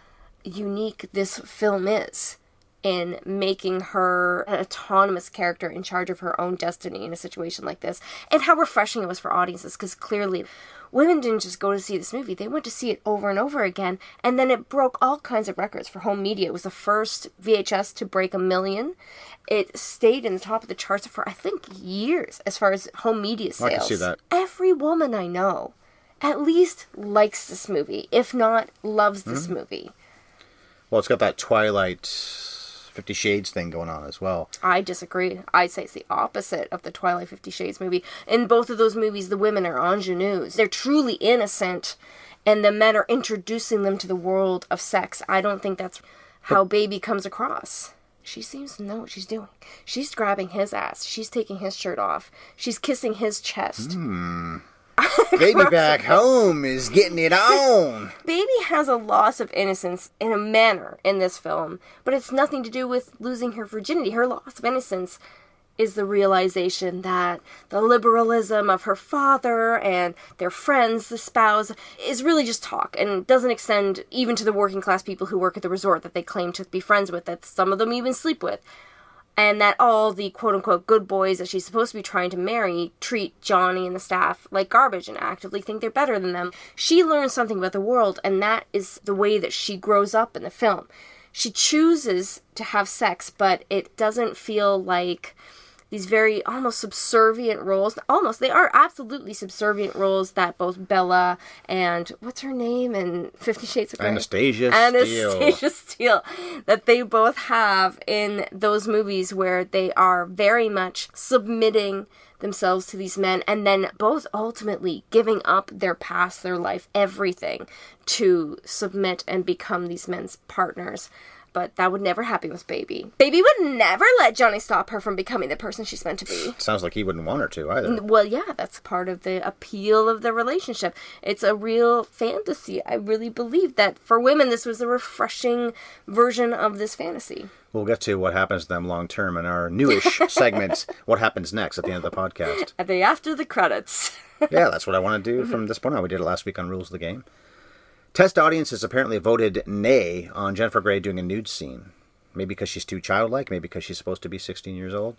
unique this film is in making her an autonomous character in charge of her own destiny in a situation like this, and how refreshing it was for audiences, because clearly women didn't just go to see this movie, they went to see it over and over again, and then it broke all kinds of records for home media. It was the first V H S to break a million. It stayed in the top of the charts for, I think, years as far as home media sales. I can see that. Every woman I know at least likes this movie, if not loves this mm-hmm. movie. Well, it's got that Twilight Fifty Shades thing going on as well. I disagree. I'd say it's the opposite of the Twilight Fifty Shades movie. In both of those movies, the women are ingenues. They're truly innocent, and the men are introducing them to the world of sex. I don't think that's how Baby comes across. She seems to know what she's doing. She's grabbing his ass. She's taking his shirt off. She's kissing his chest. Hmm. Baby back home is getting it on. Baby has a loss of innocence in a manner in this film, but it's nothing to do with losing her virginity. Her loss of innocence is the realization that the liberalism of her father and their friends, the spouse, is really just talk and doesn't extend even to the working class people who work at the resort that they claim to be friends with, that some of them even sleep with. And that all the quote-unquote good boys that she's supposed to be trying to marry treat Johnny and the staff like garbage and actively think they're better than them. She learns something about the world, and that is the way that she grows up in the film. She chooses to have sex, but it doesn't feel like these very almost subservient roles. Almost, they are absolutely subservient roles that both Bella and, what's her name in Fifty Shades of Grey? Anastasia Steele. Anastasia Steele. That they both have in those movies where they are very much submitting themselves to these men and then both ultimately giving up their past, their life, everything to submit and become these men's partners. But that would never happen with Baby. Baby would never let Johnny stop her from becoming the person she's meant to be. Sounds like he wouldn't want her to either. Well, yeah, that's part of the appeal of the relationship. It's a real fantasy. I really believe that for women, this was a refreshing version of this fantasy. We'll get to what happens to them long term in our newish segment, What Happens Next, at the end of the podcast. At the after the credits. Yeah, that's what I want to do from this point on. We did it last week on Rules of the Game. Test audiences apparently voted nay on Jennifer Grey doing a nude scene. Maybe because she's too childlike, maybe because she's supposed to be sixteen years old.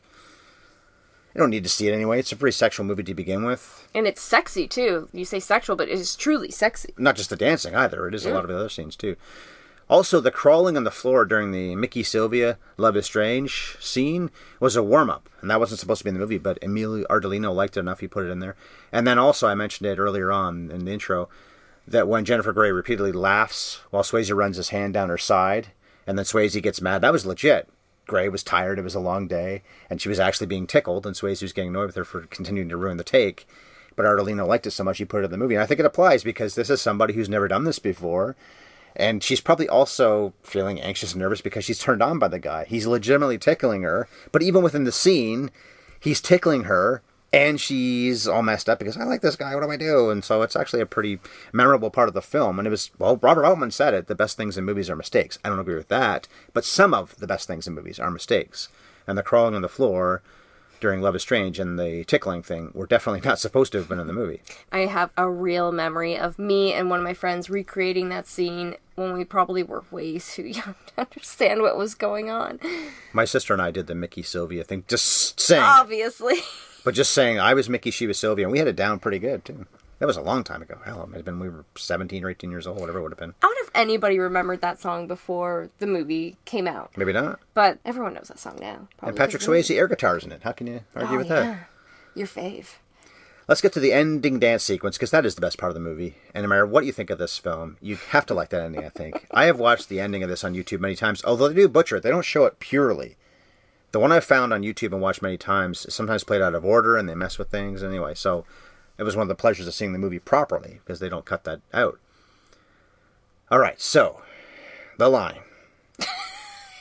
You don't need to see it anyway. It's a pretty sexual movie to begin with. And it's sexy, too. You say sexual, but it is truly sexy. Not just the dancing, either. It is yeah. a lot of the other scenes, too. Also, the crawling on the floor during the Mickey Sylvia Love is Strange scene was a warm-up. And that wasn't supposed to be in the movie, but Emilio Ardolino liked it enough, he put it in there. And then also, I mentioned it earlier on in the intro, that when Jennifer Grey repeatedly laughs while Swayze runs his hand down her side, and then Swayze gets mad, that was legit. Grey was tired, it was a long day, and she was actually being tickled, and Swayze was getting annoyed with her for continuing to ruin the take. But Ardolino liked it so much he put it in the movie. And I think it applies because this is somebody who's never done this before, and she's probably also feeling anxious and nervous because she's turned on by the guy. He's legitimately tickling her, but even within the scene, he's tickling her, and she's all messed up because, I like this guy, what do I do? And so it's actually a pretty memorable part of the film. And it was, well, Robert Altman said it, the best things in movies are mistakes. I don't agree with that, but some of the best things in movies are mistakes. And the crawling on the floor during Love is Strange and the tickling thing were definitely not supposed to have been in the movie. I have a real memory of me and one of my friends recreating that scene when we probably were way too young to understand what was going on. My sister and I did the Mickey Sylvia thing, just saying. Obviously. But just saying, I was Mickey, she was Sylvia, and we had it down pretty good, too. That was a long time ago. Hell, it might have been we were seventeen or eighteen years old, whatever it would have been. I wonder if anybody remembered that song before the movie came out. Maybe not. But everyone knows that song now. And Patrick Swayze air guitars in it. How can you argue oh, with yeah. that? Your fave. Let's get to the ending dance sequence, because that is the best part of the movie. And no matter what you think of this film, you have to like that ending, I think. I have watched the ending of this on YouTube many times, although they do butcher it. They don't show it purely. The one I've found on YouTube and watched many times is sometimes played out of order, and they mess with things anyway. So it was one of the pleasures of seeing the movie properly, because they don't cut that out. All right, so, the line.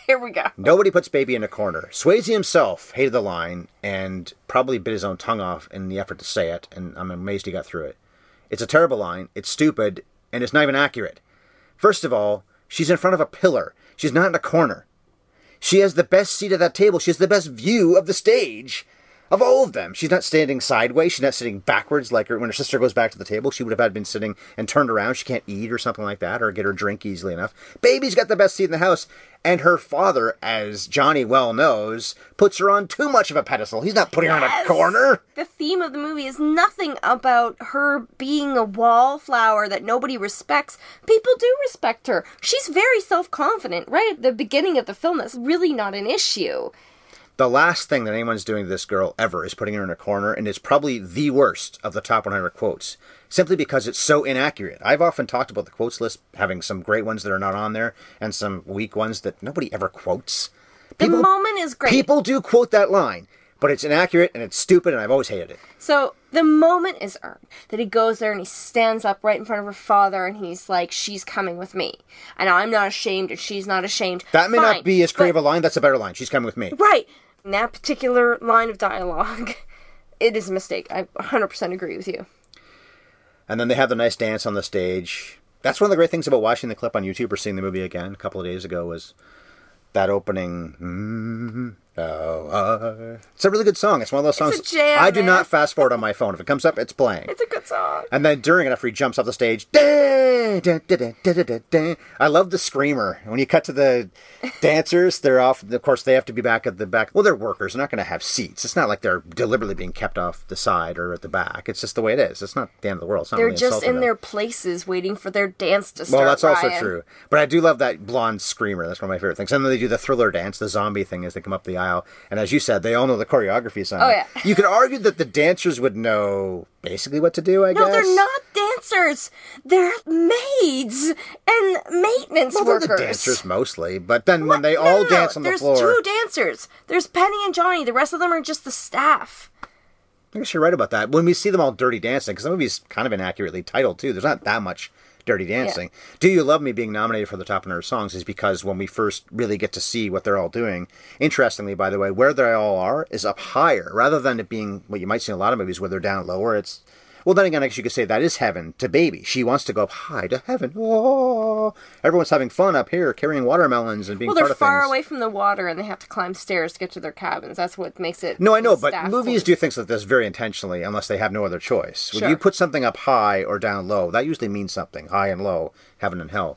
Here we go. Nobody puts baby in a corner. Swayze himself hated the line and probably bit his own tongue off in the effort to say it, and I'm amazed he got through it. It's a terrible line, it's stupid, and it's not even accurate. First of all, she's in front of a pillar. She's not in a corner. She has the best seat at that table. She has the best view of the stage of all of them. She's not standing sideways. She's not sitting backwards like her, when her sister goes back to the table. She would have had been sitting and turned around. She can't eat or something like that or get her drink easily enough. Baby's got the best seat in the house. And her father, as Johnny well knows, puts her on too much of a pedestal. He's not putting yes. her in a corner. The theme of the movie is nothing about her being a wallflower that nobody respects. People do respect her. She's very self-confident. Right at the beginning of the film, that's really not an issue. The last thing that anyone's doing to this girl ever is putting her in a corner, and it's probably the worst of the top one hundred quotes, simply because it's so inaccurate. I've often talked about the quotes list having some great ones that are not on there, and some weak ones that nobody ever quotes. People, the moment is great. People do quote that line, but it's inaccurate, and it's stupid, and I've always hated it. So, the moment is earned. That he goes there, and he stands up right in front of her father, and he's like, she's coming with me. And I'm not ashamed, and she's not ashamed. That may Fine, not be as creative but, a line, that's a better line. She's coming with me. Right. In that particular line of dialogue, it is a mistake. I one hundred percent agree with you. And then they have the nice dance on the stage. That's one of the great things about watching the clip on YouTube or seeing the movie again a couple of days ago was that opening. Mm-hmm. Oh, uh, it's a really good song. It's one of those songs. It's a jam, I do man. not fast forward on my phone. If it comes up, it's playing. It's a good song. And then during it, after he jumps off the stage, da, da, da, da, da, da, da, I love the screamer. When you cut to the dancers, they're off. Of course, they have to be back at the back. Well, they're workers. They're not going to have seats. It's not like they're deliberately being kept off the side or at the back. It's just the way it is. It's not the end of the world. It's not They're really just in them. their places waiting for their dance to start. Well, that's also Ryan. true. But I do love that blonde screamer. That's one of my favorite things. And then they do the Thriller dance, the zombie thing as they come up the aisle. And as you said, they all know the choreography song. Oh, yeah. You could argue that the dancers would know basically what to do, I no, guess. No, they're not dancers. They're maids and maintenance well, workers. They're the dancers mostly, but then what? when they no, all no, dance no. on There's the floor... There's two dancers. There's Penny and Johnny. The rest of them are just the staff. I guess you're right about that. When we see them all dirty dancing, because the movie's kind of inaccurately titled, too. There's not that much dirty dancing. Yeah. Do You Love Me being nominated for the top one hundred songs is because when we first really get to see what they're all doing, interestingly, by the way, where they all are is up higher, rather than it being what you might see in a lot of movies where they're down lower. It's Well, then again, I guess you could say that is heaven to Baby. She wants to go up high to heaven. Oh, everyone's having fun up here, carrying watermelons and being well, part they're of far things. away from the water, and they have to climb stairs to get to their cabins. That's what makes it... No, I know, but movies point. do things like this very intentionally, unless they have no other choice. When sure. you put something up high or down low, that usually means something. High and low, heaven and hell.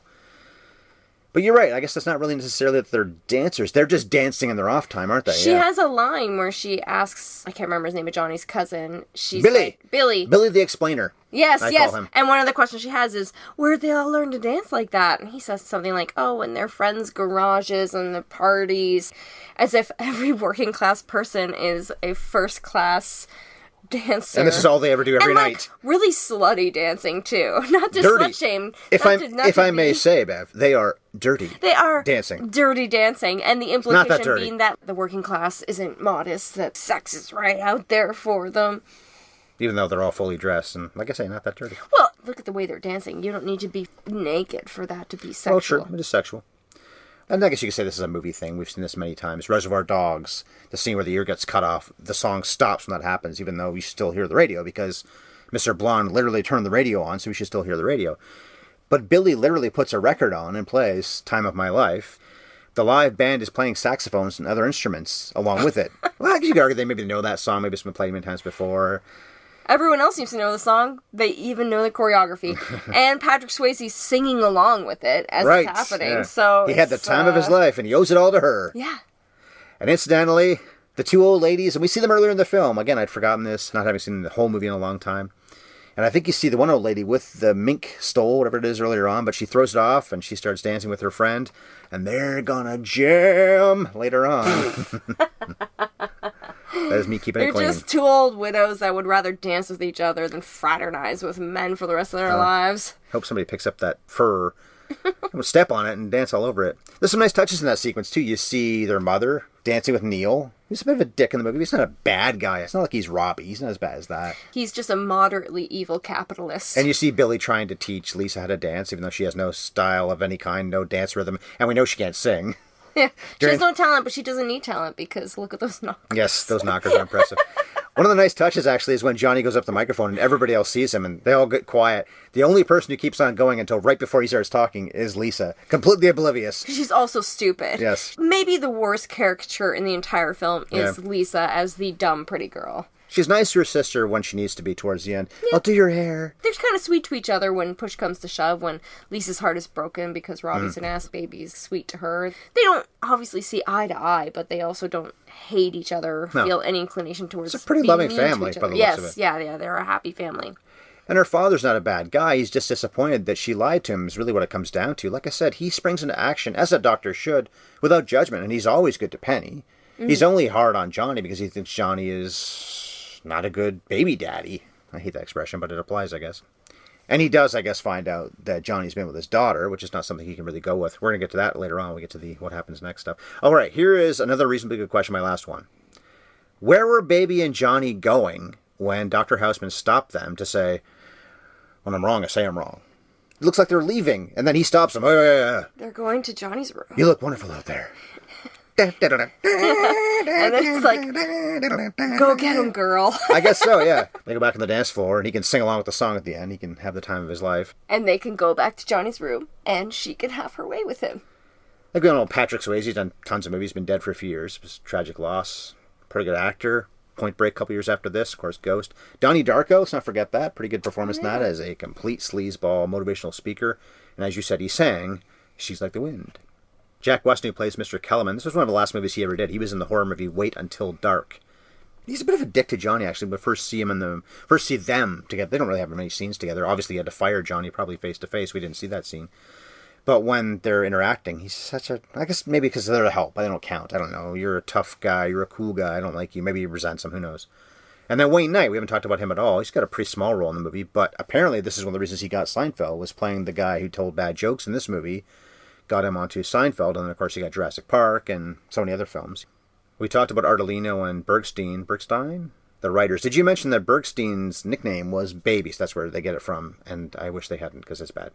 But you're right. I guess that's not really necessarily that they're dancers. They're just dancing in their off time, aren't they? She yeah. has a line where she asks, I can't remember his name, but Johnny's cousin. She's Billy. Like, Billy. Billy the Explainer. Yes, I yes. Call him. And one of the questions she has is, where'd they all learn to dance like that? And he says something like, oh, in their friends' garages and the parties. As if every working class person is a first class dancer. And this is all they ever do every and, night. Like, really slutty dancing, too. Not to dirty. slut shame. If, not I'm, to, not if to I may be. say, Bev, they are dirty. They are dancing. dirty dancing. And the Not that implication dirty. being that the working class isn't modest, that sex is right out there for them. Even though they're all fully dressed. And like I say, not that dirty. Well, look at the way they're dancing. You don't need to be naked for that to be sexual. Well, true. It is sexual. And I guess you could say this is a movie thing. We've seen this many times. Reservoir Dogs, the scene where the ear gets cut off, the song stops when that happens, even though you still hear the radio, because Mister Blonde literally turned the radio on, so we should still hear the radio. But Billy literally puts a record on and plays Time of My Life. The live band is playing saxophones and other instruments along with it. Well, I guess you could argue they maybe know that song, maybe it's been played many times before. Everyone else seems to know the song. They even know the choreography. And Patrick Swayze's singing along with it as right. it's happening. Yeah. So he had the time uh, of his life, and he owes it all to her. Yeah. And incidentally, the two old ladies, and we see them earlier in the film. Again, I'd forgotten this, not having seen the whole movie in a long time. And I think you see the one old lady with the mink stole, whatever it is, earlier on, but she throws it off, and she starts dancing with her friend, and they're gonna jam later on. That is me keeping They're it clean. They're just two old widows that would rather dance with each other than fraternize with men for the rest of their uh, lives. Hope somebody picks up that fur, step on it, and dance all over it. There's some nice touches in that sequence, too. You see their mother dancing with Neil. He's a bit of a dick in the movie. He's not a bad guy. It's not like he's Robbie. He's not as bad as that. He's just a moderately evil capitalist. And you see Billy trying to teach Lisa how to dance, even though she has no style of any kind, no dance rhythm, and we know she can't sing. She During- has no talent, but she doesn't need talent because look at those knockers. Yes, those knockers are impressive. One of the nice touches, actually, is when Johnny goes up to the microphone and everybody else sees him and they all get quiet. The only person who keeps on going until right before he starts talking is Lisa, completely oblivious. She's also stupid. Yes. Maybe the worst caricature in the entire film is Yeah. Lisa as the dumb pretty girl. She's nice to her sister when she needs to be towards the end. I'll do your hair. They're kind of sweet to each other when push comes to shove, when Lisa's heart is broken because Robbie's Mm. an ass baby is sweet to her. They don't obviously see eye to eye, but they also don't hate each other or No. feel any inclination towards It's a pretty being loving mean to family, each by other. the looks yes, of it. yeah, yeah, they're a happy family. And her father's not a bad guy. He's just disappointed that she lied to him is really what it comes down to. Like I said, he springs into action, as a doctor should, without judgment, and he's always good to Penny. Mm-hmm. He's only hard on Johnny because he thinks Johnny is not a good baby daddy. I hate that expression, but it applies, I guess. And he does, I guess, find out that Johnny's been with his daughter, which is not something he can really go with. We're going to get to that later on when we get to the what happens next stuff. All right, here is another reasonably good question, my last one. Where were Baby and Johnny going when Doctor Houseman stopped them to say, when I'm wrong, I say I'm wrong? It looks like they're leaving, and then he stops them. Oh, yeah, yeah, yeah. They're going to Johnny's room. You look wonderful out there. And then it's like, go get him, girl. I guess so, yeah. They go back on the dance floor, and he can sing along with the song at the end. He can have the time of his life. And they can go back to Johnny's room, and she can have her way with him. Like we all know Patrick Swayze, he's done tons of movies, been dead for a few years. It was a tragic loss. Pretty good actor. Point Break a couple years after this, of course, Ghost. Donnie Darko, let's not forget that. Pretty good performance in that as a complete sleazeball motivational speaker. And as you said, he sang She's Like the Wind. Jack Weston, who plays Mister Kellerman, this was one of the last movies he ever did. He was in the horror movie Wait Until Dark. He's a bit of a dick to Johnny, actually, but first see him in the first see them together. They don't really have many scenes together. Obviously, he had to fire Johnny probably face to face. We didn't see that scene. But when they're interacting, he's such a... I guess maybe because they're a help. They don't count. I don't know. You're a tough guy. You're a cool guy. I don't like you. Maybe he resents him. Who knows? And then Wayne Knight. We haven't talked about him at all. He's got a pretty small role in the movie. But apparently this is one of the reasons he got Seinfeld, was playing the guy who told bad jokes in this movie. Got him onto Seinfeld. And then, of course, he got Jurassic Park and so many other films. We talked about Ardolino and Bergstein. Bergstein? The writers. Did you mention that Bergstein's nickname was Baby? So that's where they get it from. And I wish they hadn't, because it's bad.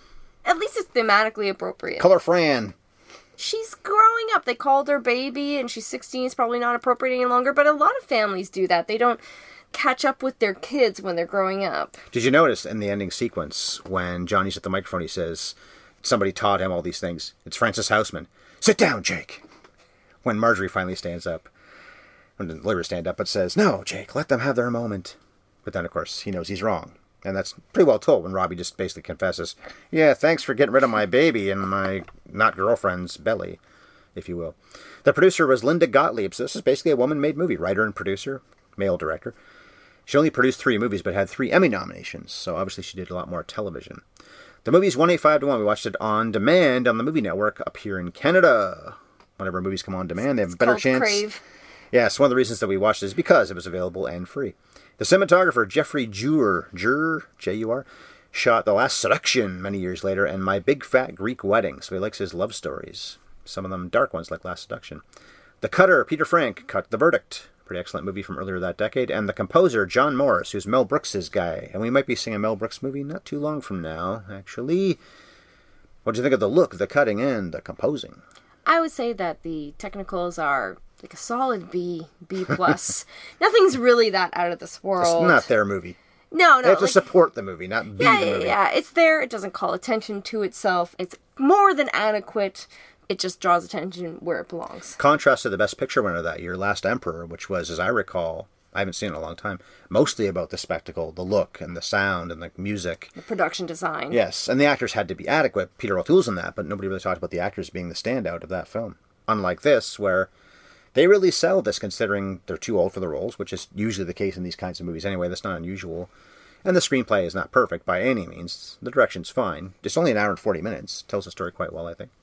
At least it's thematically appropriate. Color Fran. She's growing up. They called her baby, and she's sixteen. It's probably not appropriate any longer, but a lot of families do that. They don't catch up with their kids when they're growing up. Did you notice in the ending sequence when Johnny's at the microphone, he says, somebody taught him all these things. It's Francis Houseman. Sit down, Jake. When Marjorie finally stands up. When the lawyers stand up, but says, no, Jake, let them have their moment. But then, of course, he knows he's wrong. And that's pretty well told when Robbie just basically confesses, yeah, thanks for getting rid of my baby and my not-girlfriend's belly, if you will. The producer was Linda Gottlieb, so this is basically a woman-made movie, writer and producer, male director. She only produced three movies, but had three Emmy nominations, so obviously she did a lot more television. The movie's one eighty-five to one. We watched it on demand on the Movie Network up here in Canada. Whenever movies come on demand, they have a better called chance. Crave. Yes, one of the reasons that we watched it is because it was available and free. The cinematographer, Jeffrey Jur, Jur, J U R, shot The Last Seduction many years later and My Big Fat Greek Wedding, so he likes his love stories. Some of them dark ones like Last Seduction. The cutter, Peter Frank, cut The Verdict. Pretty excellent movie from earlier that decade. And the composer, John Morris, who's Mel Brooks' guy. And we might be seeing a Mel Brooks movie not too long from now, actually. What do you think of the look, the cutting, and the composing? I would say that the technicals are like a solid B, B plus. Nothing's really that out of this world. It's not their movie. No, no. They have to like, support the movie, not be yeah, the yeah, movie. yeah. It's there. It doesn't call attention to itself. It's more than adequate. It just draws attention where it belongs. Contrast to the Best Picture winner that year, Last Emperor, which was, as I recall, I haven't seen it in a long time, mostly about the spectacle, the look, and the sound, and the music. The production design. Yes, and the actors had to be adequate. Peter O'Toole's in that, but nobody really talked about the actors being the standout of that film. Unlike this, where they really sell this considering they're too old for the roles, which is usually the case in these kinds of movies anyway. That's not unusual. And the screenplay is not perfect by any means. The direction's fine. It's only an hour and forty minutes. Tells the story quite well, I think.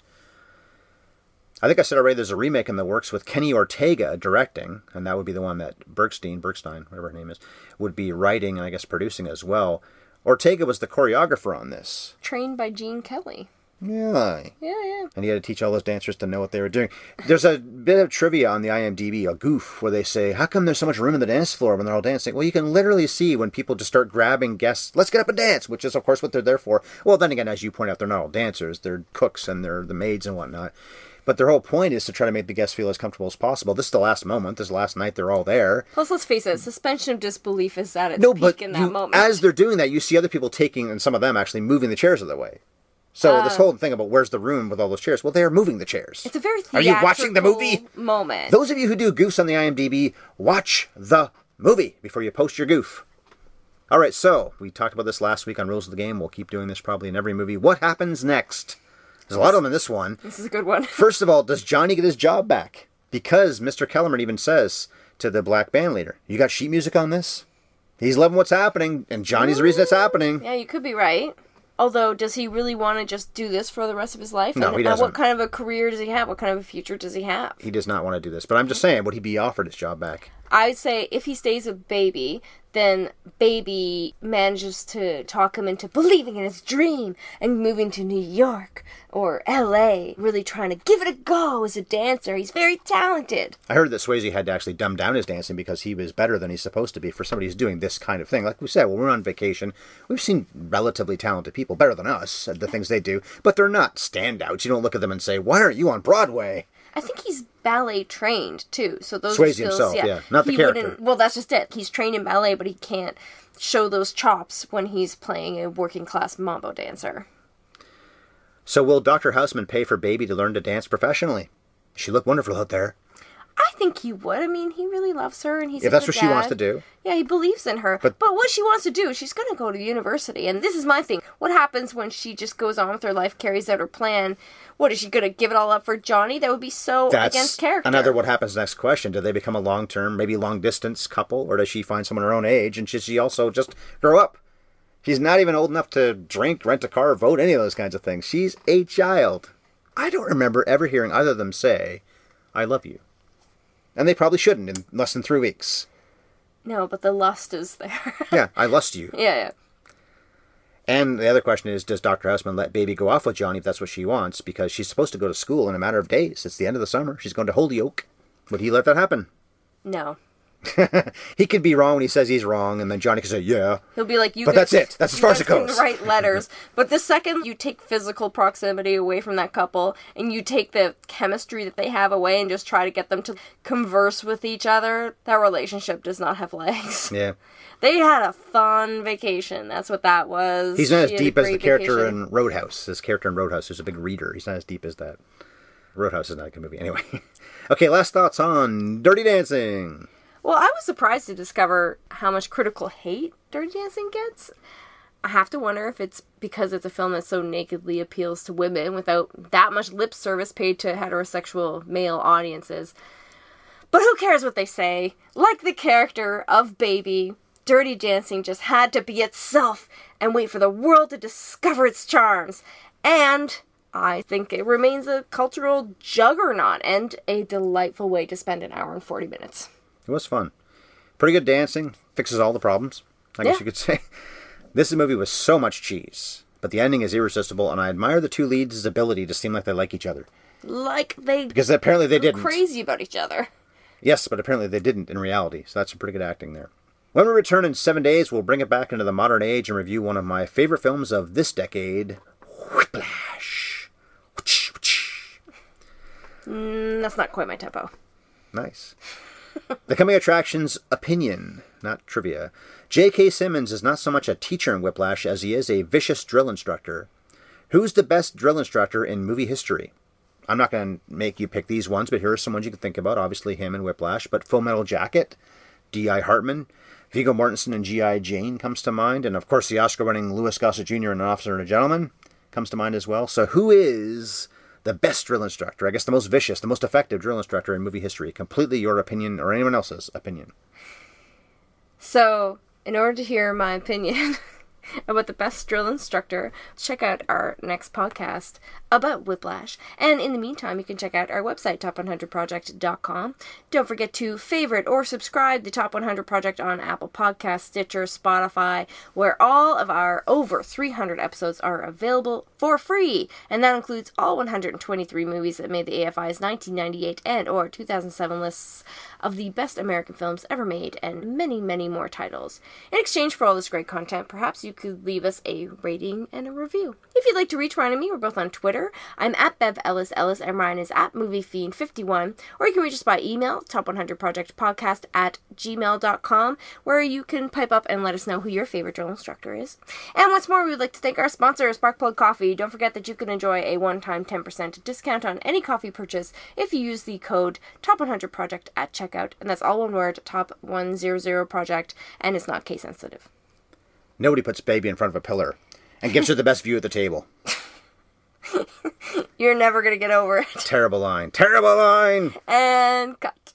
I think I said already there's a remake in the works with Kenny Ortega directing, and that would be the one that Bergstein, Bergstein, whatever her name is, would be writing and I guess producing as well. Ortega was the choreographer on this. Trained by Gene Kelly. Yeah. Yeah, yeah. And he had to teach all those dancers to know what they were doing. There's a bit of trivia on the I M D B, a goof, where they say, how come there's so much room in the dance floor when they're all dancing? Well, you can literally see when people just start grabbing guests, let's get up and dance, which is, of course, what they're there for. Well, then again, as you point out, they're not all dancers. They're cooks and they're the maids and whatnot. But their whole point is to try to make the guests feel as comfortable as possible. This is the last moment. This is the last night. They're all there. Plus, let's face it, suspension of disbelief is at its no, peak but in that you, moment. as they're doing that, you see other people taking, and some of them actually moving the chairs out of the way. So uh, this whole thing about where's the room with all those chairs? Well, they are moving the chairs. It's a very Are you watching the movie? Moment. Those of you who do goofs on the IMDb, watch the movie before you post your goof. All right, so we talked about this last week on Rules of the Game. We'll keep doing this probably in every movie. What happens next? There's a lot of them in this one. This is a good one. First of all, does Johnny get his job back? Because Mister Kellerman even says to the black band leader, you got sheet music on this? He's loving what's happening, and Johnny's the reason it's happening. Yeah, you could be right. Although, does he really want to just do this for the rest of his life? No, and, he doesn't. And what kind of a career does he have? What kind of a future does he have? He does not want to do this. But I'm just saying, would he be offered his job back? I'd say if he stays with Baby, then Baby manages to talk him into believing in his dream and moving to New York or L A, really trying to give it a go as a dancer. He's very talented. I heard that Swayze had to actually dumb down his dancing because he was better than he's supposed to be for somebody who's doing this kind of thing. Like we said, when we're on vacation, we've seen relatively talented people, better than us, at the things they do, but they're not standouts. You don't look at them and say, why aren't you on Broadway? I think he's ballet trained too, so those Swayze are skills, himself, yeah. yeah, not the he character. wouldn't- Well, that's just it. He's trained in ballet, but he can't show those chops when he's playing a working class mambo dancer. So will Doctor Houseman pay for Baby to learn to dance professionally? She looked wonderful out there. I think he would. I mean, he really loves her, and he's If a that's good what she wants dad. to do. Yeah, he believes in her. But- But, what she wants to do, she's going to go to university. And this is my thing. What happens when she just goes on with her life, carries out her plan? What, is she going to give it all up for Johnny? That would be so That's against character. another what happens next question. Do they become a long-term, maybe long-distance couple? Or does she find someone her own age? And should she also just grow up? She's not even old enough to drink, rent a car, vote, any of those kinds of things. She's a child. I don't remember ever hearing either of them say, I love you. And they probably shouldn't in less than three weeks. No, but the lust is there. Yeah, I lust you. yeah, yeah. And the other question is, does Doctor Houseman let Baby go off with Johnny if that's what she wants? Because she's supposed to go to school in a matter of days. It's the end of the summer. She's going to Holyoke. Would he let that happen? No. He could be wrong when he says he's wrong, and then Johnny can say, yeah. He'll be like, you But guys- that's it. That's as you far as guys it goes. can write letters. But the second you take physical proximity away from that couple, and you take the chemistry that they have away and just try to get them to converse with each other, that relationship does not have legs. Yeah. They had a fun vacation. That's what that was. He's not as She had a deep as the great character vacation. in Roadhouse. His character in Roadhouse is a big reader. He's not as deep as that. Roadhouse is not a good movie. Anyway. Okay, last thoughts on Dirty Dancing. Well, I was surprised to discover how much critical hate Dirty Dancing gets. I have to wonder if it's because it's a film that so nakedly appeals to women without that much lip service paid to heterosexual male audiences. But who cares what they say? Like the character of Baby, Dirty Dancing just had to be itself and wait for the world to discover its charms. And I think it remains a cultural juggernaut and a delightful way to spend an hour and forty minutes. It was fun. Pretty good dancing. Fixes all the problems, I guess Yeah. you could say. This movie was so much cheese, but the ending is irresistible, and I admire the two leads' ability to seem like they like each other. Like they Because apparently they go didn't. crazy about each other. Yes, but apparently they didn't in reality, so that's some pretty good acting there. When we return in seven days, we'll bring it back into the modern age and review one of my favorite films of this decade, Whiplash. Mm, that's not quite my tempo. Nice. The coming attraction's opinion, not trivia. J K. Simmons is not so much a teacher in Whiplash as he is a vicious drill instructor. Who's the best drill instructor in movie history? I'm not going to make you pick these ones, but here are some ones you can think about. Obviously him in Whiplash, but Full Metal Jacket, D I. Hartman, Viggo Mortensen in G I. Jane comes to mind, and of course the Oscar-winning Louis Gossett Junior in An Officer and a Gentleman comes to mind as well. So who is the best drill instructor? I guess the most vicious, the most effective drill instructor in movie history. Completely your opinion or anyone else's opinion. So, in order to hear my opinion about the best drill instructor, check out our next podcast about Whiplash. And in the meantime, you can check out our website, top one hundred project dot com. Don't forget to favorite or subscribe the Top one hundred Project on Apple Podcasts, Stitcher, Spotify, where all of our over three hundred episodes are available for free. And that includes all one hundred twenty-three movies that made the A F I's nineteen ninety-eight and or two thousand seven lists of the best American films ever made, and many, many more titles. In exchange for all this great content, perhaps you could leave us a rating and a review. If you'd like to reach Ryan and me, we're both on Twitter. I'm at Bev Ellis Ellis, and Ryan is at Movie Fiend fifty-one. Or you can reach us by email, top one hundred project podcast at gmail dot com, where you can pipe up and let us know who your favorite drill instructor is. And once more, we would like to thank our sponsor, Sparkplug Coffee. Don't forget that you can enjoy a one-time ten percent discount on any coffee purchase if you use the code top one hundred project at checkout. And that's all one word, top one hundred project, and it's not case sensitive. Nobody puts baby in front of a pillar and gives her the best view at the table. You're never going to get over it. Terrible line. Terrible line! And cut.